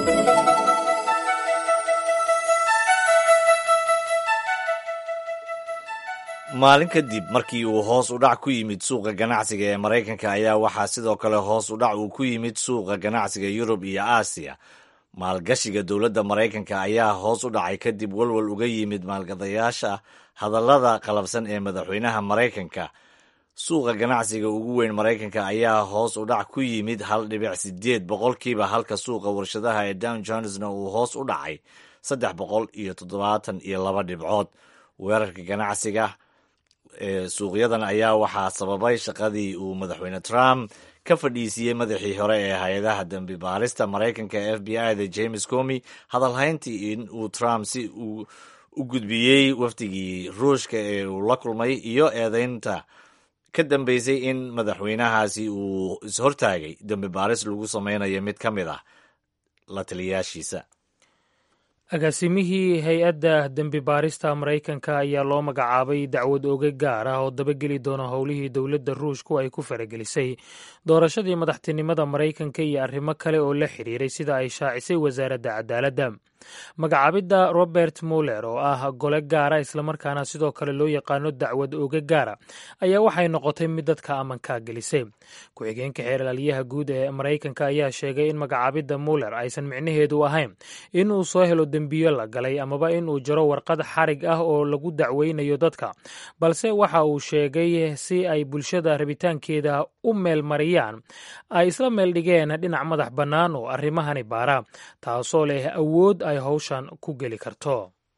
maalin kadib markii uu hoos u dhac ku yimid suuqa ganacsiga ee Maraykanka ayaa waxaa sidoo kale hoos u dhac uu ku yimid suuqa ganacsiga Yurub iyo Aasiya. maalgashiga dowladda Maraykanka ayaa hoos u dhacay kadib walwal uga yimid maalgadayaasha hadallada qalabsan ee madaxweynaha Maraykanka. suuqa ganacsiga ugu weyn Maraykanka ayaa hoos u dhac ku yimid hal dhibic sideed boqolkiiba halka suuqa warshadaha ee Dow Jonesna uu hoos u dhacay saddex boqol iyo toddobaatan iyo laba dhibcood. weerarka ganacsiga ee suuqyadan ayaa waxaa sababay shaqadii uu madaxweyne Trump ka fadhiisiyey madaxii hore ee hay-adaha dambi baarista Maraykanka ee F B I da James Comey, hadalhayntii in uu Trump si uu u gudbiyey wafdigii Ruushka ee uu la kulmay iyo eedeynta ka dambeysay in madaxweynahaasi uu ishortaagay dambi baaris lagu sameynayo mid ka mid ah la taliyayaashiisa. agaasimihii hay-adda dembi baarista Maraykanka ayaa loo magacaabay dacwad ooga gaar ah oo dabageli doona howlihii dowladda Ruushku ay ku faragelisay doorashadii madaxtinimada Maraykanka iyo arrimo kale oo la xiriiray sida ay shaacisay wasaaradda cadaaladda. magacaabidda Robert Mueller oo ah gole gaara islamarkaana sidoo kale loo yaqaano dacwad ooga gaara ayaa waxay noqotay mid dadka amanka gelisay. ku-xigeenka xeeralaalyaha guud ee Maraykanka ayaa sheegay in magacaabidda Mueller aysan micnaheedu ahayn in uu soo helo dembiyo la galay amaba in uu jiro warqad xarig ah oo lagu dacweynayo dadka, balse waxa uu sheegay si ay bulshada rabitaankeeda u meelmariyaan ay isla meel dhigeen dhinac madax bannaan oo arrimahani baara, taasoo leh awood ay howshan ku geli karto.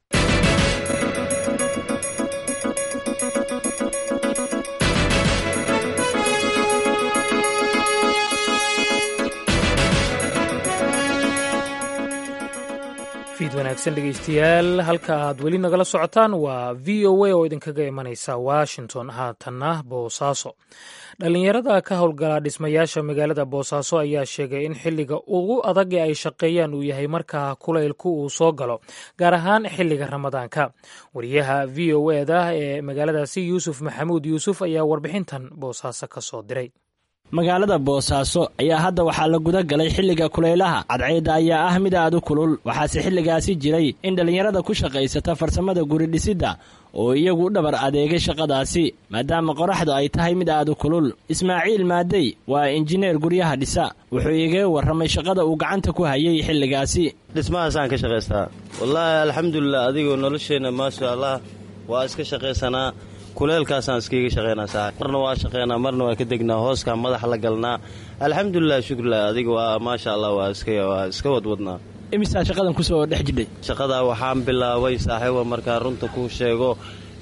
fiid wanaagsan dhegeystayaal, halka aad weli nagala socotaan waa v o a oo idinkaga imanaysa Washington. haatanna Boosaaso. dhallinyarada ka howlgala dhismayaasha magaalada Boosaaso ayaa sheegay in xilliga ugu adag ee ay shaqeeyaan uu yahay marka kulaylku uu soo galo, gaar ahaan xilliga Ramadaanka. wariyaha v o a da ee magaaladaasi Yuusuf Maxamuud Yuusuf ayaa warbixintan Boosaaso ka soo diray. magaalada Boosaaso ayaa hadda waxaa la guda galay xilliga kulaylaha. cadceedda ayaa ah mid aad u kulul, waxaase xilligaasi jiray in dhallinyarada ku shaqaysata farsamada guri dhisidda oo iyagu u dhabar adeegay shaqadaasi maadaama qoraxdu ay tahay mid aad u kulul. Ismaaciil Maadey waa injineer guryaha dhisa, wuxuu iga warramay shaqada uu gacanta ku hayay xilligaasi. dhismahaasaan ka shaqaystaa. wallaahi alxamdulilah, adigoo nolosheenna maasha allah waa iska shaqaysanaa. kuleelkaasaan iskiga shaqaynaa saax marna waa shaqaynaa, marna waa ka degnaa, hooskaa madaxa la galnaa. alxamdulilah, shukrilah, adiga waa maasha allah waa iska waa iska wadwadnaa. imisaa shaqadan ku soo dhex jidhay? shaqadaa waxaan bilaabay saaxiiba markaan runta kuu sheego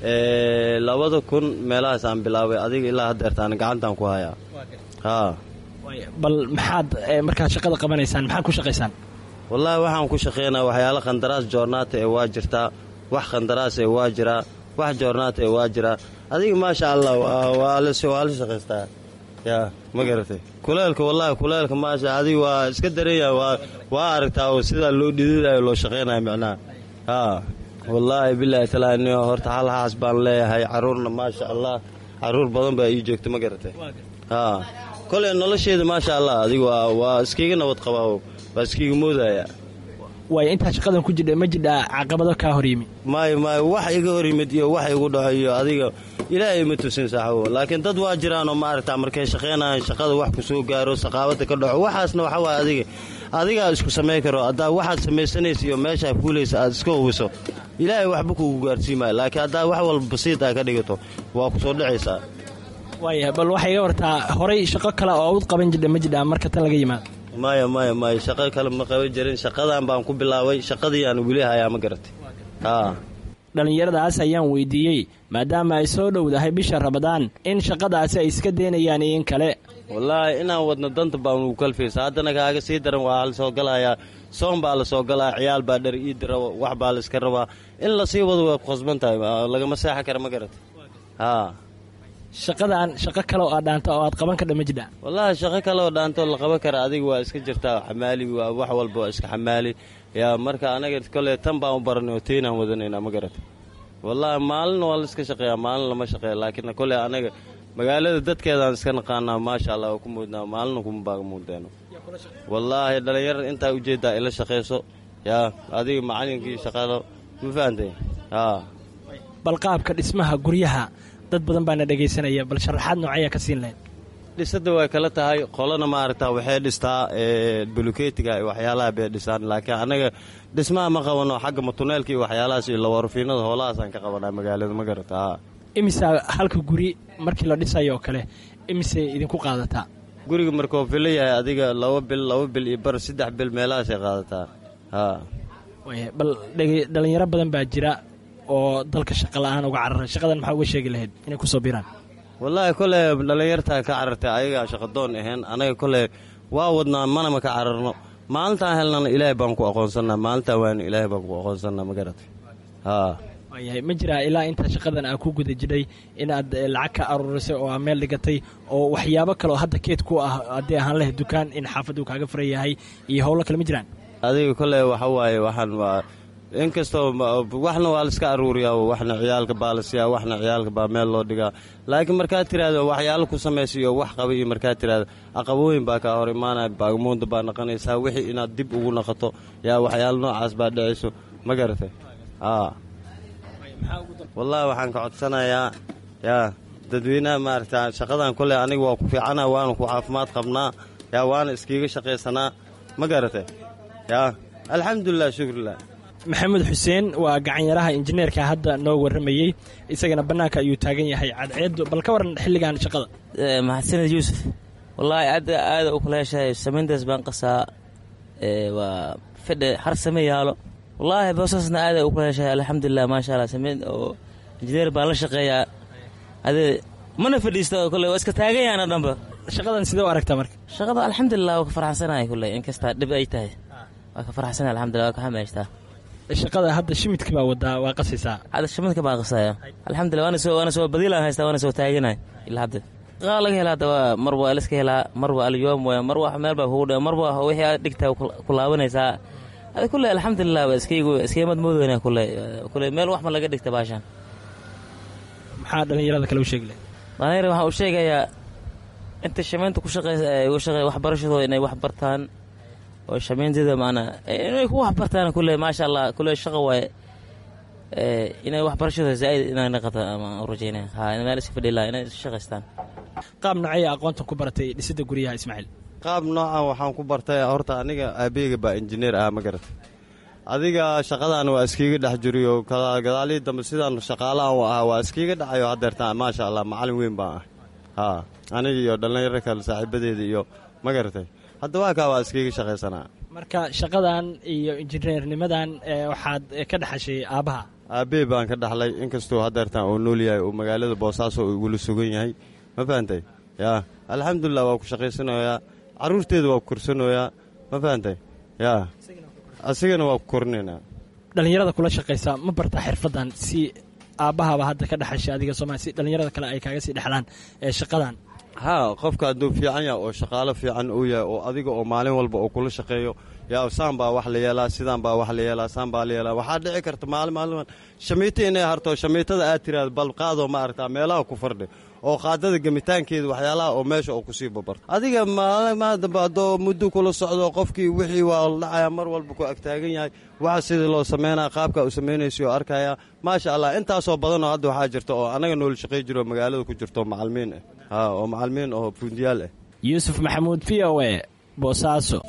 labada kun meelahaas aan bilaabay, adiga ilaa haddeertaan gacantaan ku hayaa. haa bal maxaad markaad shaqada qabanaysaan maxaad ku shaqaysaan? wallaahi waxaan ku shaqaynaa waxyaalo khandaraas joornaata ee waa jirtaa, wax khandaraas ee waa jiraa, wax joornaata ee waa jiraa. adiga maasha allah waa la shaqaystaa. yaa ma garatay kuleelka? wallaahi kuleelka maasha adiga waa iska dareeya, waa aragtaa oo sidaa loo dhididayo loo shaqaynayo micnaha. haa wallaahi bilaahi talaani horta hal haas baan leeyahay, carruurna maasha allah carruur badan baa ii joogta ma garatay. haa koley nolosheeda maasha allah adiga waa iskiga nabad qabaa, waa iskiga moodaya. waay intaa shaqadan ku jidha ma jidhaa caqabado kaa hor yimid? maayo maayo wax iga hor yimid iyo wax igu dhaco iyo adiga ilaahay ma tusin saaxiibo, laakiin dad waa jiraanoo maaragtaa markay shaqaynayaan shaqada wax ku soo gaaro, saqaabada ka dhaco, waxaasna waxa waaye adiga adigaa isku samayn karo. haddaa waxaad samaysanaysa iyo meeshaa fuulaysa aad iska hubiso, ilaahay waxba kuugu gaarsiimaayo, laakiin haddaa wax walba basiid aa ka dhigato waa ku soo dhacaysaa. waaya bal waxay iga wartaa horay shaqo kale oo ud qaban jidha ma jidhaa marka tan laga yimaado? maya maya maya shaqo kale ma qaban jirin, shaqadan baan ku bilaabay, shaqadii aan weli hayaa ma garatay. haa dhallinyaradaas ayaan weydiiyey maadaama ay soo dhowdahay bisha Ramadaan in shaqadaasi ay iska daynayaan in kale. wallaahi inaan wadno danta baan ugu kalfaysa, haddana kaaga sii daran waa la soo galayaa, soon baa la soo galaa, ciyaal baa dhar iid rabo, wax baa la iska rabaa, in la sii wado waa ku khasban tahay, lagama seexan kara ma garatay. haa shaqadaan shaqo kale oo aad dhaanto oo aad qaban kadha ma jidhaa? wallaahi shaqo kale oo dhaanto la qaban kara adiga waa iska jirtaa, xamaali waa wax walba waa iska xamaali. yaa marka anaga kole tan baan u baranay oo teenaan wadanaynaa ma garatay. wallaahi maalin waa la iska shaqeeyaa maalin lama shaqeeya laakiin kolley anaga magaalada dadkeedaan iska naqaanaa maasha allah oo ku muudnaa maalina kuma baaga muudeeno wallaahi dhallinyarada intaa ujeeddaa ila shaqayso yaa adiga macalinkii shaqado ma fahantay haa bal qaabka dhismaha guryaha dad badan baana dhegaysanaya bal sharaxaad noocayaa ka siin lahayd dhisada way kala tahay qolana maaragtaa waxay dhistaa bulukeetiga waxyaalaha bay dhisaan laakiin annaga dhismaha ma qabano xagga matuneelka iyo waxyaalahaas iyo lawarufiinada hoolahaasaan ka qabanaa magaalada ma garata imisa halka guri markii la dhisayo oo kale imisay idinku qaadataa guriga markuu filo yahay adiga laba bil laba bil iyo bar saddex bil meelahaasay qaadataa haa bal dhalinyaro badan baa jira oo dalka shaqa la'aan uga cararay shaqadan maxaa uga sheegi lahayd inay ku soo biiraan wallaahi kolley dhallinyartaa ka carartay ayagaa shaqadoon ahayn anaga kolley waa wadnaa manama ka cararno maalintaan helnana ilaahay baan ku aqoonsannaa maalintaan waanu ilaahay baan ku aqoonsannaa ma garatay haa waayahay ma jiraa ilaa intaa shaqadan aa ku guda jidhay inaad lacag ka aruurisay oo aa meel dhigatay oo waxyaabo kale oo hadda keed ku ah haddii ahaan leh dukaan in xaafaddu kaaga furan yahay iyo howlo kale ma jiraan adiga kolley waxa waaye waxaan waa inkastoo waxna waa la iska aruuriyaa waxna ciyaalka baa la siiyaa waxna ciyaalka baa meel loo dhigaa laakiin markaad tiraahdo waxyaalo ku samaysiyo wax qaba iyo markaad tiraahdo aqabooyin baa kaa hor imaanaya baagamuunda baa naqanaysaa wixii inaad dib ugu naqato yaa waxyaalo noocaas baa dhacayso ma garatay aa wallaahi waxaan ka codsanayaa yaa dadweynaha maaragta shaqadan kolley aniga waa ku fiicana waana ku caafimaad qabnaa yaa waana iskiiga shaqaysanaa ma garatay yaa alxamdulilah shukrilah maxamed xuseen waa gacanyaraha injineerka hadda noo warramayey isagana bannaanka ayuu taagan yahay cadceeddu bal ka waran xilligan shaqada maxadsaned yuusuf wallaahi aad aada u kala heshahay samayntaas baan qasaa waa fedhe har same yaalo wallaahi boosaasna aada u kala heshahay alxamdulilah maasha allah samayn oo injineer baan la shaqeeyaa ade mana fadhiista kolley waa iska taagan yaana dhanba shaqadan sidee u aragtaa marka shaqada alxamdulilah waa ka farxansanahay kolley inkastaa dhib ay tahay waa ka farxansanahay alxamdulilah waa ka xamaystaa shaqada hadda shimidka baa wadaa waa qasaysaa hadda shimidka baa qasaya alxamdulilah waana soo waana soo badiilaan haystaa waana soo taaganahay ilaa hadda qaal laga helaa hadda waa mar waa la iska helaa mar waa alyoom waa mar waa meel baa kugu dhaa mar waa wixii aad dhigtaa ku laabanaysaa hada kulley alxamdulilah waa iskaygu iskayamad moodayna kulley kulley meel wax ma laga dhigta baashaan maxaa dhalinyarada kale u sheegi lahay dhalinyarada waxaan u sheegayaa inta shamaynta ku shaqeysa uga shaqeeya waxbarashadooda inay wax bartaan oo shamaynteeda maanaa inay ku wax bartaan kulley maasha allah kulley shaqa waaye inay waxbarashadooda zaa'id inay naqata ama rajaynaya haa in meel iska fadhilaa inay shaqaystaan qaab nocaya aqoonta ku baratay dhisidda guryaha ismaaciil qaab noocan waxaan ku bartay horta aniga aabeyga baa injineer ah ma garatay adiga shaqadan waa iskiiga dhex jiriyo gadaalii dambe sidaan shaqaalahan u ahaa waa iskiiga dhacayo hadeertaan maasha allah macalin weyn baan ah haa aniga iyo dhallinyaro kale saaxiibadeeda iyo ma garatay hadda waa kaa waa iskiiga shaqaysanaa marka shaqadan iyo injineernimadan waxaad ka dhexashay aabbaha aabbey baan ka dhaxlay inkastoo hadeertaan uu nool yahay uu magaalada boosaaso uu igula sugan yahay ma fahantay yaa alxamdulilah waa ku shaqaysanayaa carruurteeda waa ku korsanayaa ma fahantay yaa asigana waa ku korinaynaa dhallinyarada kula shaqaysa ma bartaa xirfaddan si aabbahaba hadda ka dhexashay adiga soomaalia si dhallinyarada kale ay kaaga sii dhexlaan ee shaqadan haa qofka hadduu fiican yahay oo shaqaalo fiican uu yahay oo adiga oo maalin walba oo kula shaqeeyo yaa saan baa wax la yeelaa sidaan baa wax la yeelaa saan baa la yeelaa waxaa dhici karta maalin maalin shamiito inay harto shamiitada aad tiraad bal qaadoo ma aragtaa meelaha ku fardhi oo qaadada gemitaankeeda waxyaalaha oo meesha oo kusii babarto adiga maalmaa dambe haddoo muddo kula socdo qofkii wixii waa la dhacaya mar walba ku agtaagan yahay waxa sidii loo samaynaya qaabka uu samaynaysa oo arkaya maasha allah intaasoo badanoo hadda waxaa jirta oo annaga noola shaqay jiro magaalada ku jirto macalimiin ah haa oo macalimiin oo fundiyaal ah yuusuf maxamuud v o e boosaaso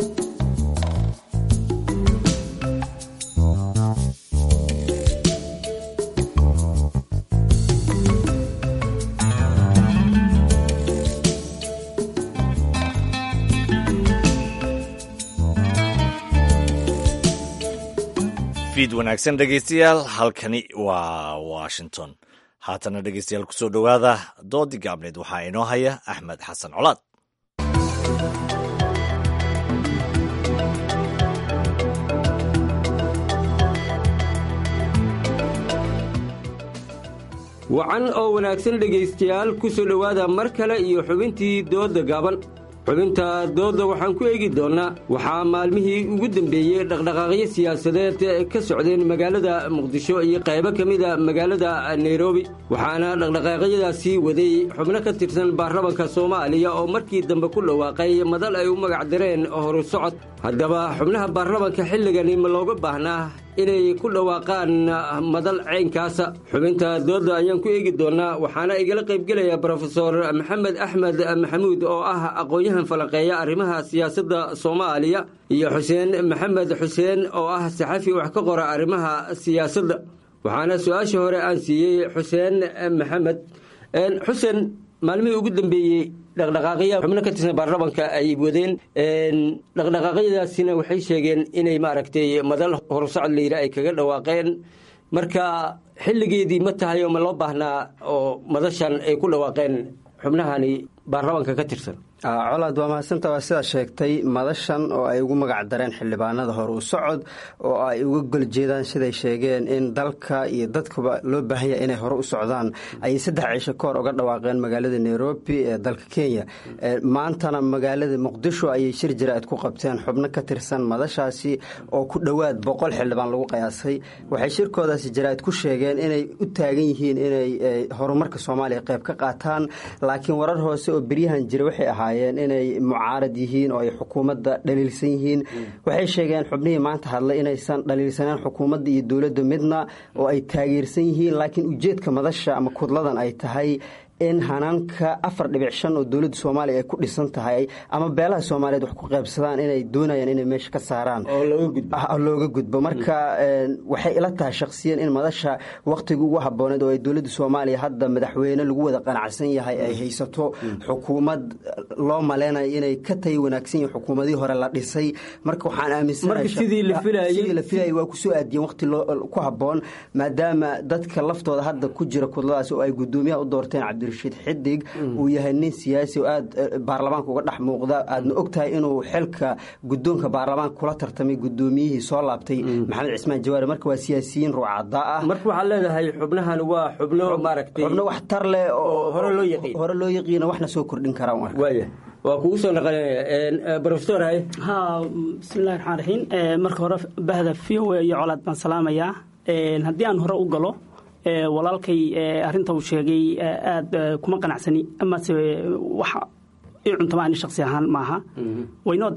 fiid wanaagsan dhegaystayaal halkani waa washington haatana dhegaystayaal ku soo dhowaada doodii gaabneed waxaa inoo haya axmed xasan colaad wacan oo wanaagsan dhegaystayaal ku soo dhowaada mar kale iyo xubintii dooda gaaban xubinta dooda waxaan ku eegi doonnaa waxaa maalmihii ugu dambeeyey dhaqdhaqaaqyo siyaasadeed ka socdeen magaalada muqdisho iyo qaybo ka mida magaalada nairobi waxaana dhaqdhaqaaqyadaasi waday xubno ka tirsan baarlamanka soomaaliya oo markii dambe ku dhawaaqay madal ay u magac direen horu socod haddaba xubnaha baarlamanka xilligani ma looga baahnaa inay ku dhawaaqaan madal caynkaasa xubinta dooda ayaan ku eegi doonnaa waxaana igala qaybgelaya brofesor maxamed axmed maxamuud oo ah aqoon-yahan falanqeeya arrimaha siyaasadda soomaaliya iyo xuseen maxamed xuseen oo ah saxafi wax ka qora arrimaha siyaasadda waxaana su-aasha hore aan siiyey xuseen maxamed xuseen maalmihii ugu dambeeyey dhaqdhaqaaqya xubno ka tirsan baarlamanka ay wadeen dhaqdhaqaaqyadaasina waxay sheegeen inay maaragtay madal horusocod layidhi ay kaga dhawaaqeen marka xilligeedii ma tahay oo ma loo baahnaa oo madashan ay ku dhawaaqeen xubnahani baarlamanka ka tirsan colaad waa mahadsanta waa sidaa sheegtay madashan oo ay ugu magac dareen xildhibaanada hore u socod oo ay uga goljeedaan siday sheegeen in dalka iyo dadkuba loo baahan yahay inay hore u socdaan ayay saddex ciisho ka hor uga dhawaaqeen magaalada nairobi ee dalka kenya maantana magaalada muqdisho ayay shir jaraa'id ku qabteen xubno ka tirsan madashaasi oo ku dhowaad boqol xildhibaan lagu qiyaasay waxay shirkoodaasi jaraa'id ku sheegeen inay u taagan yihiin inay horumarka soomaaliya qayb ka qaataan laakiin warar hoose oo beryahan jira waxay ahaa inay mucaarad yihiin oo ay xukuumadda dhaliilsan yihiin waxay sheegeen xubnihii maanta hadlay inaysan dhaliilsaneen xukuumadda iyo dowladda midna oo ay taageersan yihiin laakiin ujeedka madasha ama kudladan ay tahay in hanaanka afar dhibic shan oo dowladda soomaaliya ay ku dhisan tahay ama beelaha soomaaliyeed wax ku qaybsadaan inay doonayaan inay meesha ka saaraan oo looga gudbo marka waxay ila tahay shakhsiyan in madasha wakhtiga ugu habbooneed oo ay dowladda soomaaliya hadda madaxweyne lagu wada qanacsan yahay ay haysato xukuumad loo maleynayo inay ka tayi wanaagsan yihin xukuumadihii hore la dhisay marka waxaan aaminsanahay sidii la filayay waa kusoo aadiyeen wakhti ku habboon maadaama dadka laftooda hadda ku jira kudladaas oo ay guddoomiyaha u doorteen cabdirashiid xidig uu yahay nin siyaasi oo aad baarlamaanka uga dhex muuqda aadna og tahay inuu xilka guddoonka baarlamaanka kula tartamay guddoomiyihii soo laabtay maxamed cismaan jawaari marka waa siyaasiyiin ruucada ah marka waxaad leedahay xubnahan waa xubno maaragtay xubno waxtar leh oo hore loo yaqiin hore loo yaqiina waxna soo kordhin karaan marka waaya waa kugu soo naqanaya brofesor hay ha bismillahi raxmaan raxiim marka hore bahda v o iyo colaad baan salaamayaa haddii aan hore u galo walaalkay arinta uu sheegay aada kuma qanacsani amase waxa i cuntama ani shaksi ahaan maaha waynood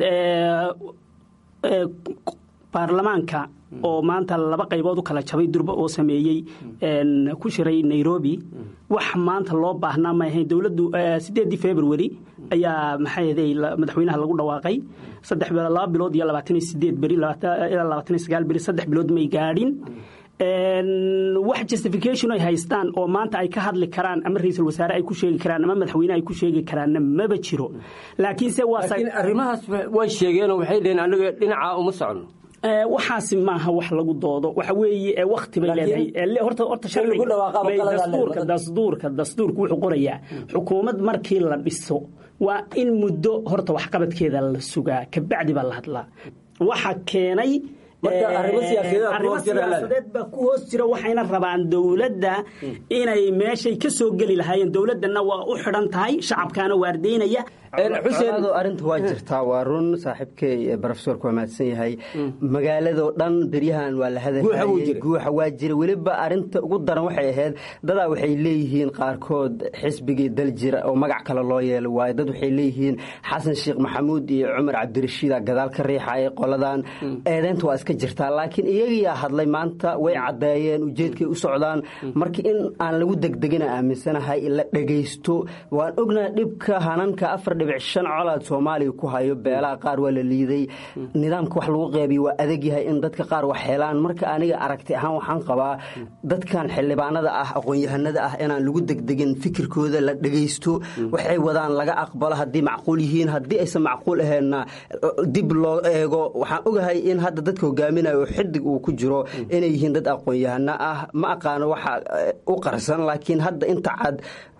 baarlamaanka oo maanta laba qaybood u kala jabay durba oo sameeyey ku shiray nairobi wax maanta loo baahnaa ma ahayn dowladdu sideedii february ayaa maxay madaxweynaha lagu dhawaaqay saddex laba bilood iyo labaatan iyo sideed beri ilaa labaatan iyo sagaal beri saddex bilood may gaadhin wax justification ay haystaan oo maanta ay ka hadli karaan ama ra'iisul wasaare ay ku sheegi karaan ama madaxweyne ay ku sheegi karaan maba jiro laakiin se waa laakiin arrimahaas way sheegeen oo waxay dhaheen anaga dhinaca uma socno waxaasi maaha wax lagu doodo waxa weeye waqti bay leedahay horta horta dastuurka dastuurka dastuurku wuxuu qorayaa xukuumad markii la dhiso waa in muddo horta waxqabadkeeda la sugaa kabacdi baa la hadlaa waxa keenay arrimo siyaasadeed baa ku hoos jira waxayna rabaan dowladda inay meeshay ka soo geli lahaayeen dowladdana waa u xidhan tahay shacabkaana waardeynaya xuseen arinta waa jirtaa waa run saaxiibkay brofesorku waa mahadsan yahay magaaladoo dhan beryahan waa la hadalhayay guuxa waa jira weliba arinta ugu daran waxay ahayd dadaa waxay leeyihiin qaarkood xisbigii daljira oo magac kale loo yeelo waayo dad waxay leeyihiin xasan sheekh maxamuud iyo cumar cabdirashiida gadaal ka riixaya qoladan eedeynta waa iska jirtaa laakiin iyagiyaa hadlay maanta way caddeeyeen ujeedkay u socdaan marka in aan lagu degdegina aaminsanahay la dhegaysto waan ognahay dhibka hananka afar dhibic shan colaad soomaaliya ku hayo beelaha qaar waa la liiday nidaamka wax lagu qeybiyo waa adag yahay in dadka qaar wax helaan marka aniga aragti ahaan waxaan qabaa dadkan xildhibaanada ah aqoon-yahanada ah inaan lagu degdegin fikirkooda la dhegaysto waxay wadaan laga aqbalo haddii macquul yihiin haddii aysan macquul aheenna dib loo eego waxaan ogahay in hadda dadka hogaaminayo oo xidig uu ku jiro inay yihiin dad aqoon-yahano ah ma aqaano waxa u qarsan laakiin hadda inta cad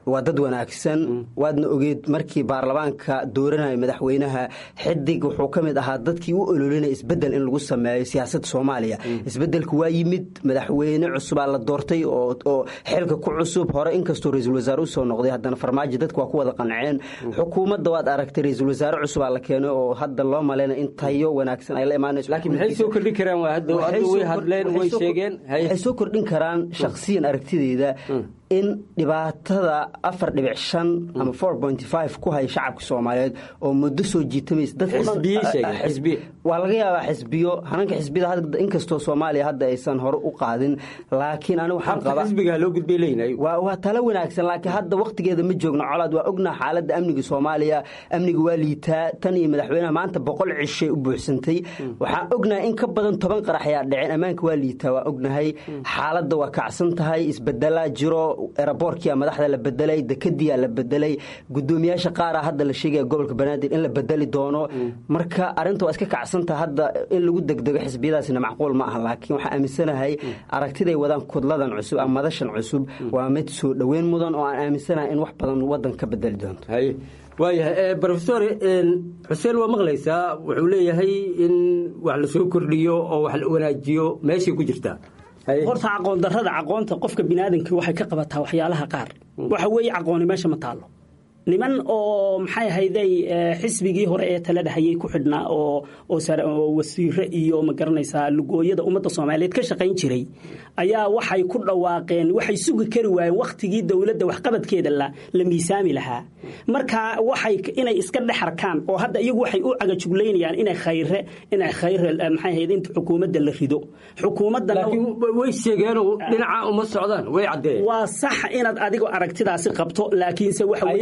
waa dad wanaagsan waadna ogeed markii baarlamaanka dooranaya madaxweynaha Xidig wuxuu ka mid ahaa dadkii u ololinay isbedel in lagu sameeyo siyaasadda Soomaaliya isbedelku waa yimid madaxweyne cusub la doortay oo oo xilka ku cusub hore inkastoo ra'iisul wasaare soo noqday haddana farmaajo dadku waa ku wada qanceen xukuumadda waad aragtay ra'iisul wasaare cusub la keenay oo hadda loo maleeyo in tayo wanaagsan ay la imaanayso laakiin maxay soo kordhin karaan waa hadda way hadleen way sheegeen waxay soo kordhin karaan shakhsiyan aragtideeda in dhibaatada afar dhibic shan ama four point five ku hay shacabka Soomaaliyeed oo muddo soo jiitamaysa dad xisbiye waa laga yaabaa xisbiyo hananka xisbiyada hadda inkastoo Soomaaliya hadda aysan hore u qaadin laakiin anigu waxaan qabaa xisbiga loo gudbay leeyahay waa waa tala wanaagsan laakiin hadda waqtigeeda ma joogno colaad waa ogna xaaladda amniga Soomaaliya amniga waa liitaa tan iyo madaxweynaha maanta boqol cishay u buuxsantay waxaan ognahay in ka badan toban qarax ayaa dhaceen amaanka waa liitaa waa ognahay xaaladda waa kacsan tahay isbedela jiro airportka madaxda la bedelay dekadiya la bedelay gudoomiyaasha qaar ah hadda la sheegay gobolka Banaadir in la bedeli doono marka arinta waa iska kacsanta hadda in lagu degdego xisbiyadaasina macquul ma aha laakiin waxa aaminsanahay aragtiday wadaan kudladan cusub ama madashan cusub waa mid soo dhaweyn mudan oo aan aaminsanahay in wax badan wadan ka bedeli doonto hay waayahay professor Xuseen waa maqlaysaa wuxuu leeyahay in wax la soo kordhiyo oo wax la wanaajiyo meeshii ku jirta horta aqoon darrada aqoonta qofka bini'aadamka waxay ka qabataa waxyaalaha qaar waxa weeye aqooni meesha ma taalo niman oo maxay ahayday xisbigii hore ee tala dhahayay ku xidhnaa oo oo wasiire iyo ma garanaysaa lugooyada ummadda Soomaaliyeed ka shaqayn jiray ayaa waxay ku dhawaaqeen waxay sugi kari waayeen waqtigii dawladda wax qabadkeeda la la miisaami lahaa marka waxay inay iska dhaxarkaan oo hadda iyagu waxay u cagajugleynayaan inay khayre inay khayre maxay ahayd inta xukuumadda la rido xukuumadda way sheegeen dhinaca uma socdaan way cadeeyeen waa sax inaad adigu aragtidaasi qabto laakiin se waxa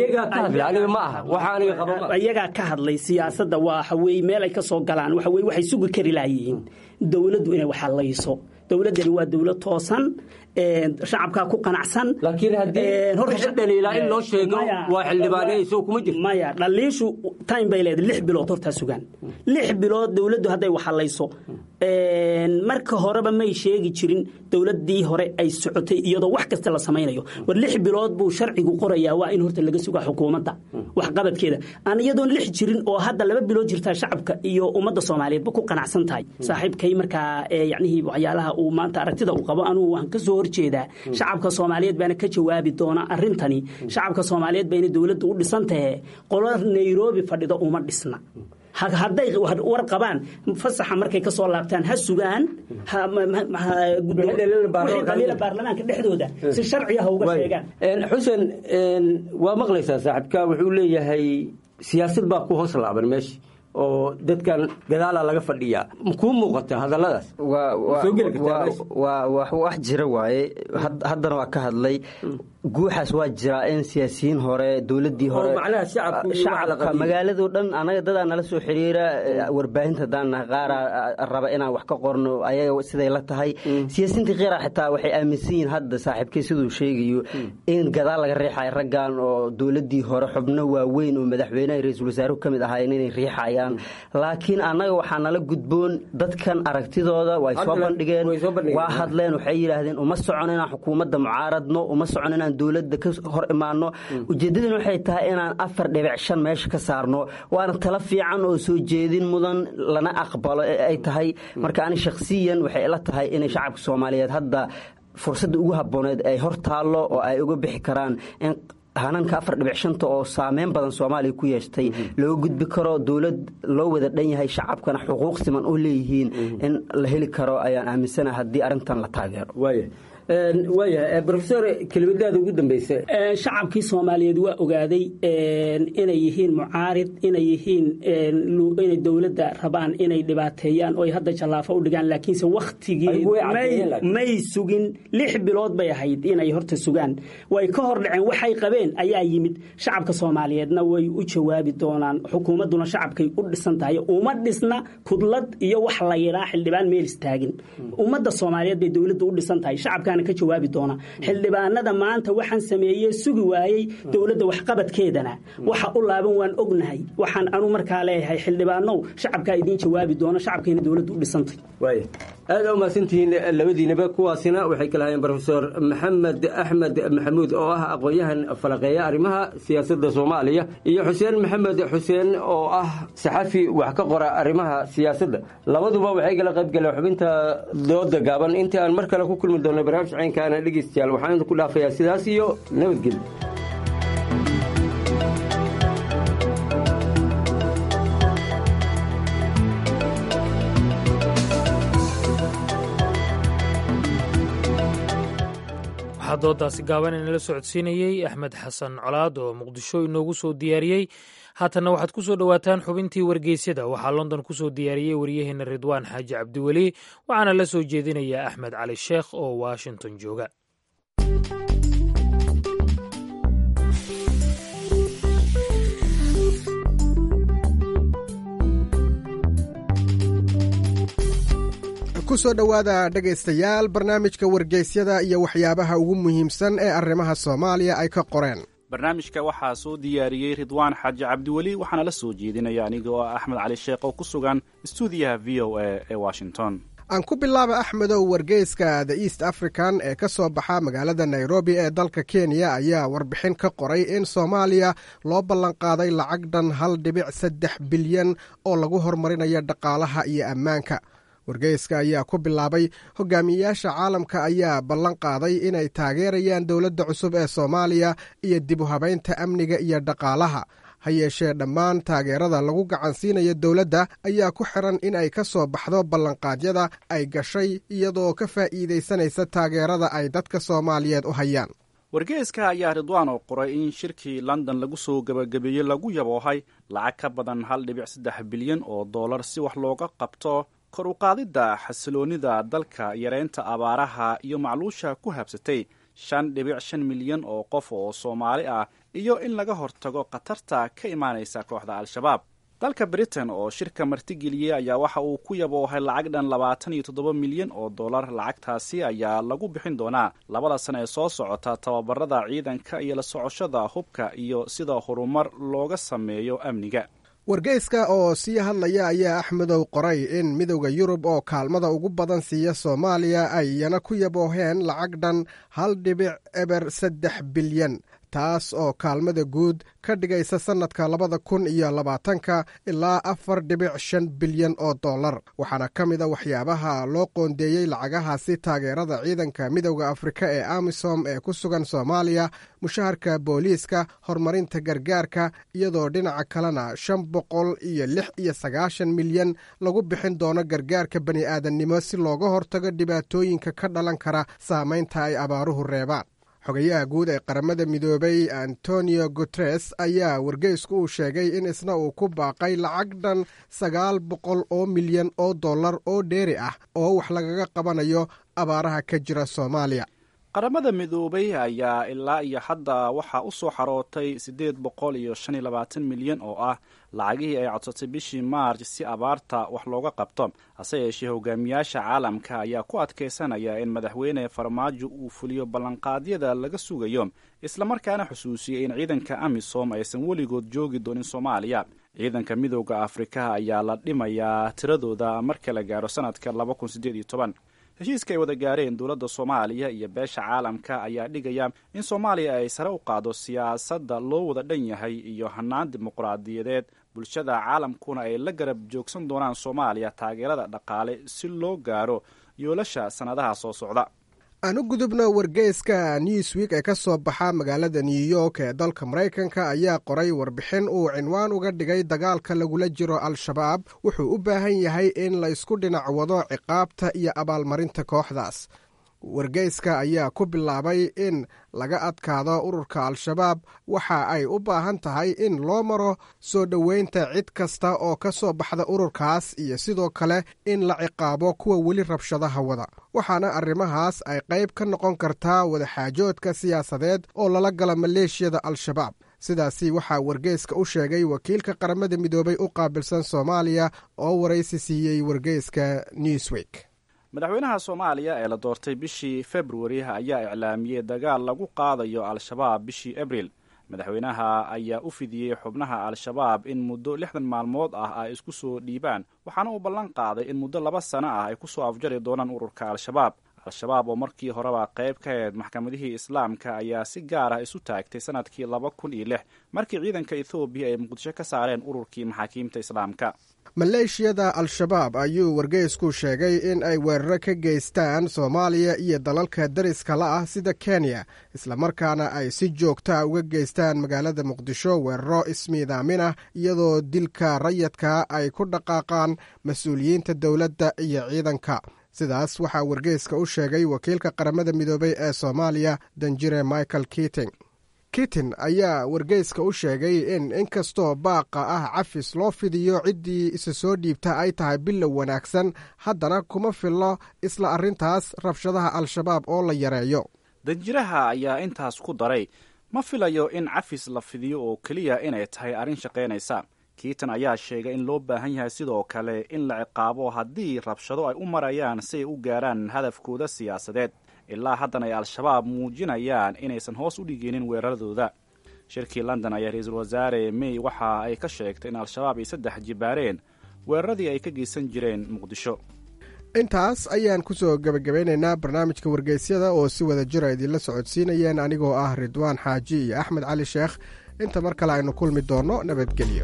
ayagaa ka hadlay siyaasadda waxa weeye meel ay ka soo galaan waxa weeye waxay sugi kari lahayihiin dawladdu inay wax halayso dawladdani waa dawlad toosan shacabka ku qanacsan laakiin hadii horta dhaliila in loo sheego waa xildhibaanayso kuma jirto maya dhaliishu time bay leedahay lix bilood horta sugan lix bilood dawladdu haday wax halayso marka horeba may sheegi jirin dawladdii hore ay socotay iyadoo wax kasta la samaynayo war lix bilood buu sharcigu qorayaa waa in horta laga sugaa xukuumadda wax qabadkeeda aan iyadoo lix jirin oo hadda laba bilood jirta shacabka iyo ummadda Soomaaliyeed ku qanacsan tahay saaxiibkay marka yacni waxyaalaha uu maanta aragtida uu qabo anuu waan ka soo horjeedaa shacabka Soomaaliyeed baana ka jawaabi doona arintani shacabka Soomaaliyeed bayna dawladdu u dhisan tahay qolo Nairobi fadhido uma dhisna hadday war qabaan fasaxa markay ka soo laabtaan ha sugaan gudoomiyaha baarlamaanka dhexdooda si sharci ah uga sheegaan Xuseen waa maqlaysaa saaxiibka wuxuu leeyahay siyaasad baa ku hoos laaban meesha oo dadkan gadaala laga fadhiyaa ku muuqata hadalladaas waa waa wax jira waaye haddana waa ka hadlay guuxaas waa jira in siyaasiyiin hore dawladdii hore shacabka magaalada dhan anaga dad nala soo xiriira warbaahinta daan qaar raba inaan wax ka qorno ayaga siday la tahay siyaasiyiinta qaar xitaa waxay aaminsan yihiin hadda saaxiibkay sidoo sheegayo in gadaal laga riixay raggan oo dawladdii hore xubno waaweyn oo madaxweynaha ra'iisul wasaaruhu kamid ahaa inay riixayaan laakiin anaga waxaa nala gudboon dadkan aragtidooda way soo bandhigeen waa hadleen waxay yiraahdeen uma socon inaan xukuumadda mucaaradno uma socon inaan dawladda ka hor imaano ujeedadana waxay tahay inaan afar dhibic shan meesha ka saarno waana tala fiican oo soo jeedin mudan lana aqbalo ay tahay marka ani shakhsiyan waxay ila tahay in shacabka Soomaaliyeed hadda fursadda ugu habooneed ay hor taalo oo ay uga bixi karaan in hananka afar dhibic shanta oo saameyn badan Soomaaliya ku yeeshtay loo gudbi karo dawlad loo wada dhan yahay shacabkana xuquuq siman u leeyihiin in la heli karo ayaan aaminsanahay haddii arintan la taageero waayahay professor kelmadaada ugu dambaysa shacabkii Soomaaliyeed waa ogaaday inay yihiin mucaarid inay yihiin inay dawladda rabaan inay dhibaateeyaan oo ay hadda jalaafo u dhigaan laakiinse waqtigii may sugin lix bilood bay ahayd inay horta sugaan way ka hor dhaceen waxay qabeen ayaa yimid shacabka Soomaaliyeedna way u jawaabi doonaan xukuumadduna shacabkay u dhisan tahay uma dhisna kudlad iyo wax la yiraahdo xildhibaan meel istaagin ummadda Soomaaliyeed bay dawladdu u dhisan tahay shacabka ayaana ka jawaabi doona xildhibaanada maanta waxaan sameeyey sugi waayey dowladda waxqabadkeedana waxa u laaban waan ognahay waxaan anu markaa leeyahay xildhibaanow shacabkaa idiin jawaabi doona shacabkayna dowladdu u dhisantay waaya aada umahadsantihiin labadiinaba kuwaasina waxay kala hayeen brofesor maxamed axmed maxamuud oo ah aqoon-yahan falaqeeya arrimaha siyaasadda soomaaliya iyo xuseen maxamed xuseen oo ah saxafi wax ka qora arrimaha siyaasadda labaduba waxay kala qayb galeen xubinta dooda gaaban intii aan mar kale ku kulmi doonno barnaamij caynkaana dhegeystayaal waxaan idinku dhaafayaa sidaas iyo nabadgelyo. waxaa doodaasi gaaban inala socodsiinayey axmed xasan colaad oo muqdisho inoogu soo diyaariyey. haatanna waxaad ku soo dhowaataan xubintii wargeysyada waxaa london ku soo diyaariyey waryaheena ridwaan xaaji cabdiweli waxaana la soo jeedinayaa axmed cali sheekh oo washington jooga. kusoo dhowaada dhegaystayaal barnaamijka wargeysyada iyo waxyaabaha ugu muhiimsan ee arrimaha soomaaliya ay ka qoreen. barnaamijka waxaa soo diyaariyey ridwaan xaaji cabdiweli waxaana la soo jeedinaya aniga oo ah axmed cali sheekh oo ku sugan stuudiyaha v o a ee washington. aan ku bilaaba axmedow wargeyska the east african ee ka soo baxa magaalada nairobi ee dalka kenya ayaa warbixin ka qoray in soomaaliya loo ballanqaaday lacag dhan hal dhibic saddex bilyan oo lagu horumarinayo dhaqaalaha iyo ammaanka. wargeyska ayaa ku bilaabay hogaamiyeyaasha caalamka ayaa ballan qaaday inay taageerayaan dowladda cusub ee soomaaliya iyo dib u habaynta amniga iyo dhaqaalaha. ha yeeshee dhammaan taageerada lagu gacansiinayo dowladda ayaa ku xiran in ay ka soo baxdo ballanqaadyada ay gashay iyadoo ka faa'iidaysanaysa taageerada ay dadka soomaaliyeed u hayaan. wargeyska ayaa ridwaan oo qoray in shirkii london lagu soo gebagabeeyey lagu yaboohay lacag ka badan hal dhibic saddex bilyan oo dollar si wax looga qabto kor u qaadidda xasiloonnida dalka, yareynta abaaraha iyo macluusha ku habsatay shan dhibic shan milyan oo qof oo soomaali ah iyo in laga hortago khatarta ka imaanaysa kooxda al-shabaab. dalka britain oo shirka martigeliyey ayaa waxa uu ku yaboohay lacag dhan labaatan iyo toddoba milyan oo dollar. lacagtaasi ayaa lagu bixin doonaa labada sana ee soo socota tababarada ciidanka iyo la socoshada hubka iyo sida horumar looga sameeyo amniga. wargeyska oo sii hadlaya ayaa axmedow qoray in midowda yurub oo kaalmada ugu badan siiya soomaaliya ay iyana ku yabooheen lacag dhan hal dhibic eber saddex bilyan, taas oo kaalmada guud ka dhigaysa sannadka labada kun iyo labaatanka ilaa afar dhibic shan bilyan oo dollar. waxaana ka mid a waxyaabaha loo qoondeeyey lacagahaasi taageerada ciidanka midowda afrika ee amisom ee ku sugan soomaaliya, mushaharka booliiska, horumarinta gargaarka, iyadoo dhinaca kalena shan boqol iyo lix iyo sagaashan milyan lagu bixin doono gargaarka bani'aadannimo si looga hortago dhibaatooyinka ka dhalan kara saamaynta ay abaaruhu reebaan. xogayaha guud ee qaramada midoobay antonio guteres ayaa wargeysku uu sheegay in isna uu ku baaqay lacag dhan sagaal boqol oo milyan oo dollar oo dheeri ah oo wax lagaga qabanayo abaaraha ka jira soomaaliya. qaramada midoobay ayaa ilaa iyo hadda waxaa u soo xarootay siddeed boqol iyo shan iyo labaatan milyan oo ah lacagihii ay codsatay bishii maarj si abaarta wax looga qabto. hase yeeshee hogaamiyaasha caalamka ayaa ku adkaysanaya in madaxweyne farmaajo uu fuliyo ballanqaadyada laga sugayo, islamarkaana xusuusiyey in ciidanka amisom aysan weligood joogi doonin soomaaliya. ciidanka midowda afrika ayaa la dhimayaa tiradooda marka la gaaro sanadka laba kun siddeed iyo toban. heshiiska ay wada gaareen dowladda soomaaliya iyo beesha caalamka ayaa dhigaya in soomaaliya ay sare u qaado siyaasadda loo wada dhan yahay iyo hannaan dimuqraadiyadeed. bulshada caalamkuna ay la garab joogsan doonaan soomaaliya taageerada dhaqaale si loo gaaro yoolasha sannadaha soo socda. aan u gudubno wargeyska newsweek ee ka soo baxa magaalada new york ee dalka maraykanka ayaa qoray warbixin uu cinwaan uga dhigay dagaalka lagula jiro al-shabaab wuxuu u baahan yahay in la isku dhinac wado ciqaabta iyo abaalmarinta kooxdaas. wargeyska ayaa ku bilaabay in laga adkaado ururka al-shabaab waxa ay u baahan tahay in loo maro soo dhoweynta cid kasta oo ka soo baxda ururkaas iyo sidoo kale in la ciqaabo kuwa weli rabshadaha wada. waxaana arrimahaas ay qayb ka noqon kartaa wadaxaajoodka siyaasadeed oo lala gala maleeshiyada al-shabaab. sidaasi waxaa wargeyska u sheegay wakiilka qaramada midoobay u qaabilsan soomaaliya oo waraysi siiyey wargeyska newsweek. madaxweynaha soomaaliya ee la doortay bishii februari ayaa iclaamiyey dagaal lagu qaadayo al-shabaab bishii abril. madaxweynaha ayaa u fidiyey xubnaha al-shabaab in muddo lixdan maalmood ah ay isku soo dhiibaan, waxaana uu ballan qaaday in muddo laba sano ah ay ku soo afjari doonaan ururka al-shabaab. al-shabaab oo markii horeba qayb ka ahayd maxkamadihii islaamka ayaa si gaar ah isu taagtay sanadkii laba kun iyo lix markii ciidanka ethoobiya ay muqdisho ka saareen ururkii maxaakiimta islaamka. maleeshiyada al-shabaab ayuu wargeysku sheegay in ay weeraro ka geystaan soomaaliya iyo dalalka dariska la ah sida kenya, islamarkaana ay si joogta uga geystaan magaalada muqdisho weeraro ismiidaamin ah iyadoo dilka rayadka ay ku dhaqaaqaan mas-uuliyiinta dowladda iyo ciidanka. sidaas waxaa wargeyska u sheegay wakiilka qaramada midoobay ee soomaaliya danjire michael kiting. kitin ayaa wargeyska u sheegay in inkastoo baaqa ah cafis loo fidiyo ciddii isa soo dhiibta ay tahay bilow wanaagsan, haddana kuma fillo isla arrintaas rabshadaha al-shabaab oo la yareeyo. danjiraha ayaa intaas ku daray, ma filayo in cafis la fidiyo oo keliya inay tahay arrin shaqaynaysa. kiitan ayaa sheegay in loo baahan yahay sidoo kale in la ciqaabo haddii rabshado ay u marayaan si ay u gaaraan hadafkooda siyaasadeed. ilaa haddana ay al-shabaab muujinayaan inaysan hoos u dhigeenin weeraradooda. shirkii london ayaa ra-iisul wasaare may waxa ay ka sheegtay in al-shabaab ay saddex jibaareen weeraradii ay ka geysan jireen muqdisho. intaas ayaan ku soo gebagabeynaynaa barnaamijka wargeysyada oo si wada jira idinla socodsiinayeen anigoo ah ridwaan xaaji iyo axmed cali sheekh. inta mar kale aynu kulmi doonno nabadgelyo.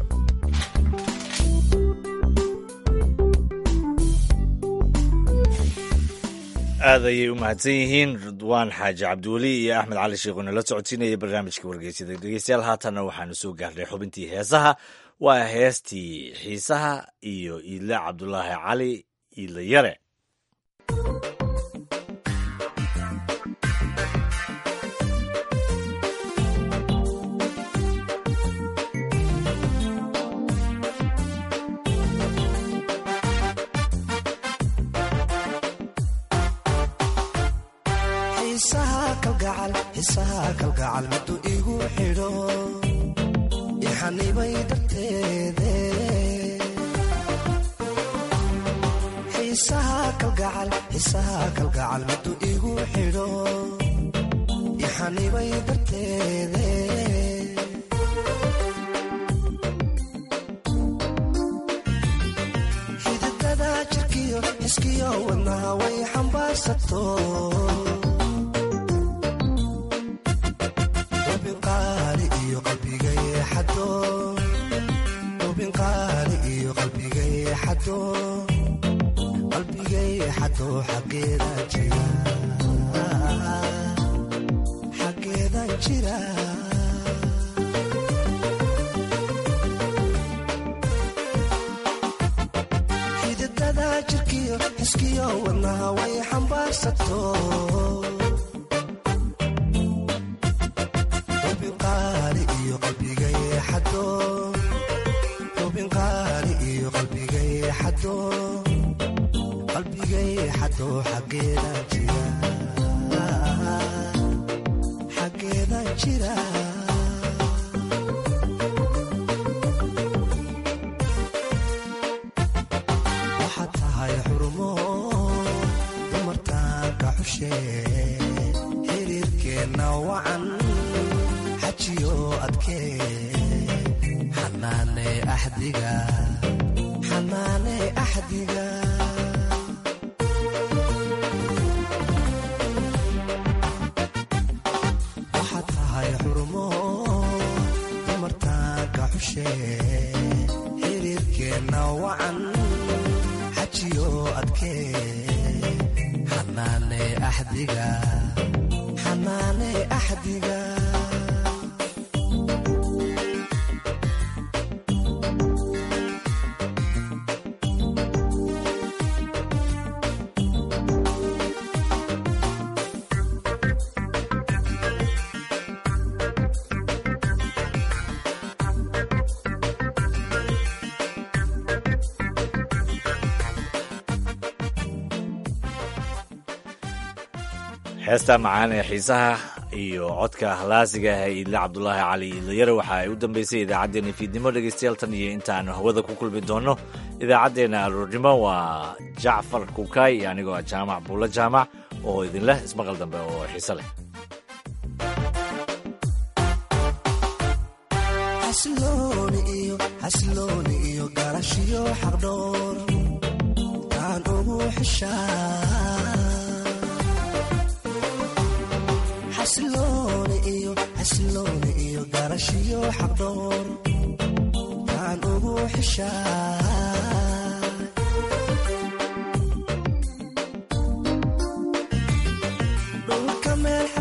aad ayay u mahadsan yihiin ridwaan xaaji cabdiweli iyo axmed cali sheekh oo nala socodsiinayay barnaamijka wargeysyada. dhegeystayaal haatanna waxaanu soo gaarnay xubintii heesaha. waa heestii xiisaha iyo iidle cabdulaahi cali iidle yare. xiisaha kalgacal miduu igu xidho ixanibay darteede. xiisaha kalgacal xiisaha kalgacal miduu igu xidho ixanibay darteede. xididada jirkiyo xiskiyo wadnaha way xambaarsato. qalbigay xado xageedan jira xididada jirkiyo xiskiyo wadnaha way xambaarsato. ubinqaali iyo qalbigay xado ubinqaali iyo qalbigay xado qalbigay xado xageedan jira xageedan jira. waxaad tahay xurumo dumartaanka xushe xiriirkeenna wacan xajiyo adkee xanaane axdiga xanaane axdiga. waxaad tahay xurumo dumartaanka xushe xiriirkeenna wacan xajiyo adkee xanaane axdiga xanaane axdiga. heestaa macaan ee xiisaha iyo codka halaasiga ah ee iidle cabdulaahi cali iidle yare waxa ay u dambeysay idaacaddeenna fiidnimo. dhegeystayaal tan iyo intaanu hawada ku kulmi doonno idaacaddeenna aroornimo waa jacfar kukaay iyo anigoo jaamac buulo jaamac oo idinleh ismaqal dambe oo xiise leh. xasilooni iyo garashiyo xaqdhoor aan ugu xasilooni iyo xasilooni iyo garashiyo xaqdhoor aan ugu xishaa dhulka meel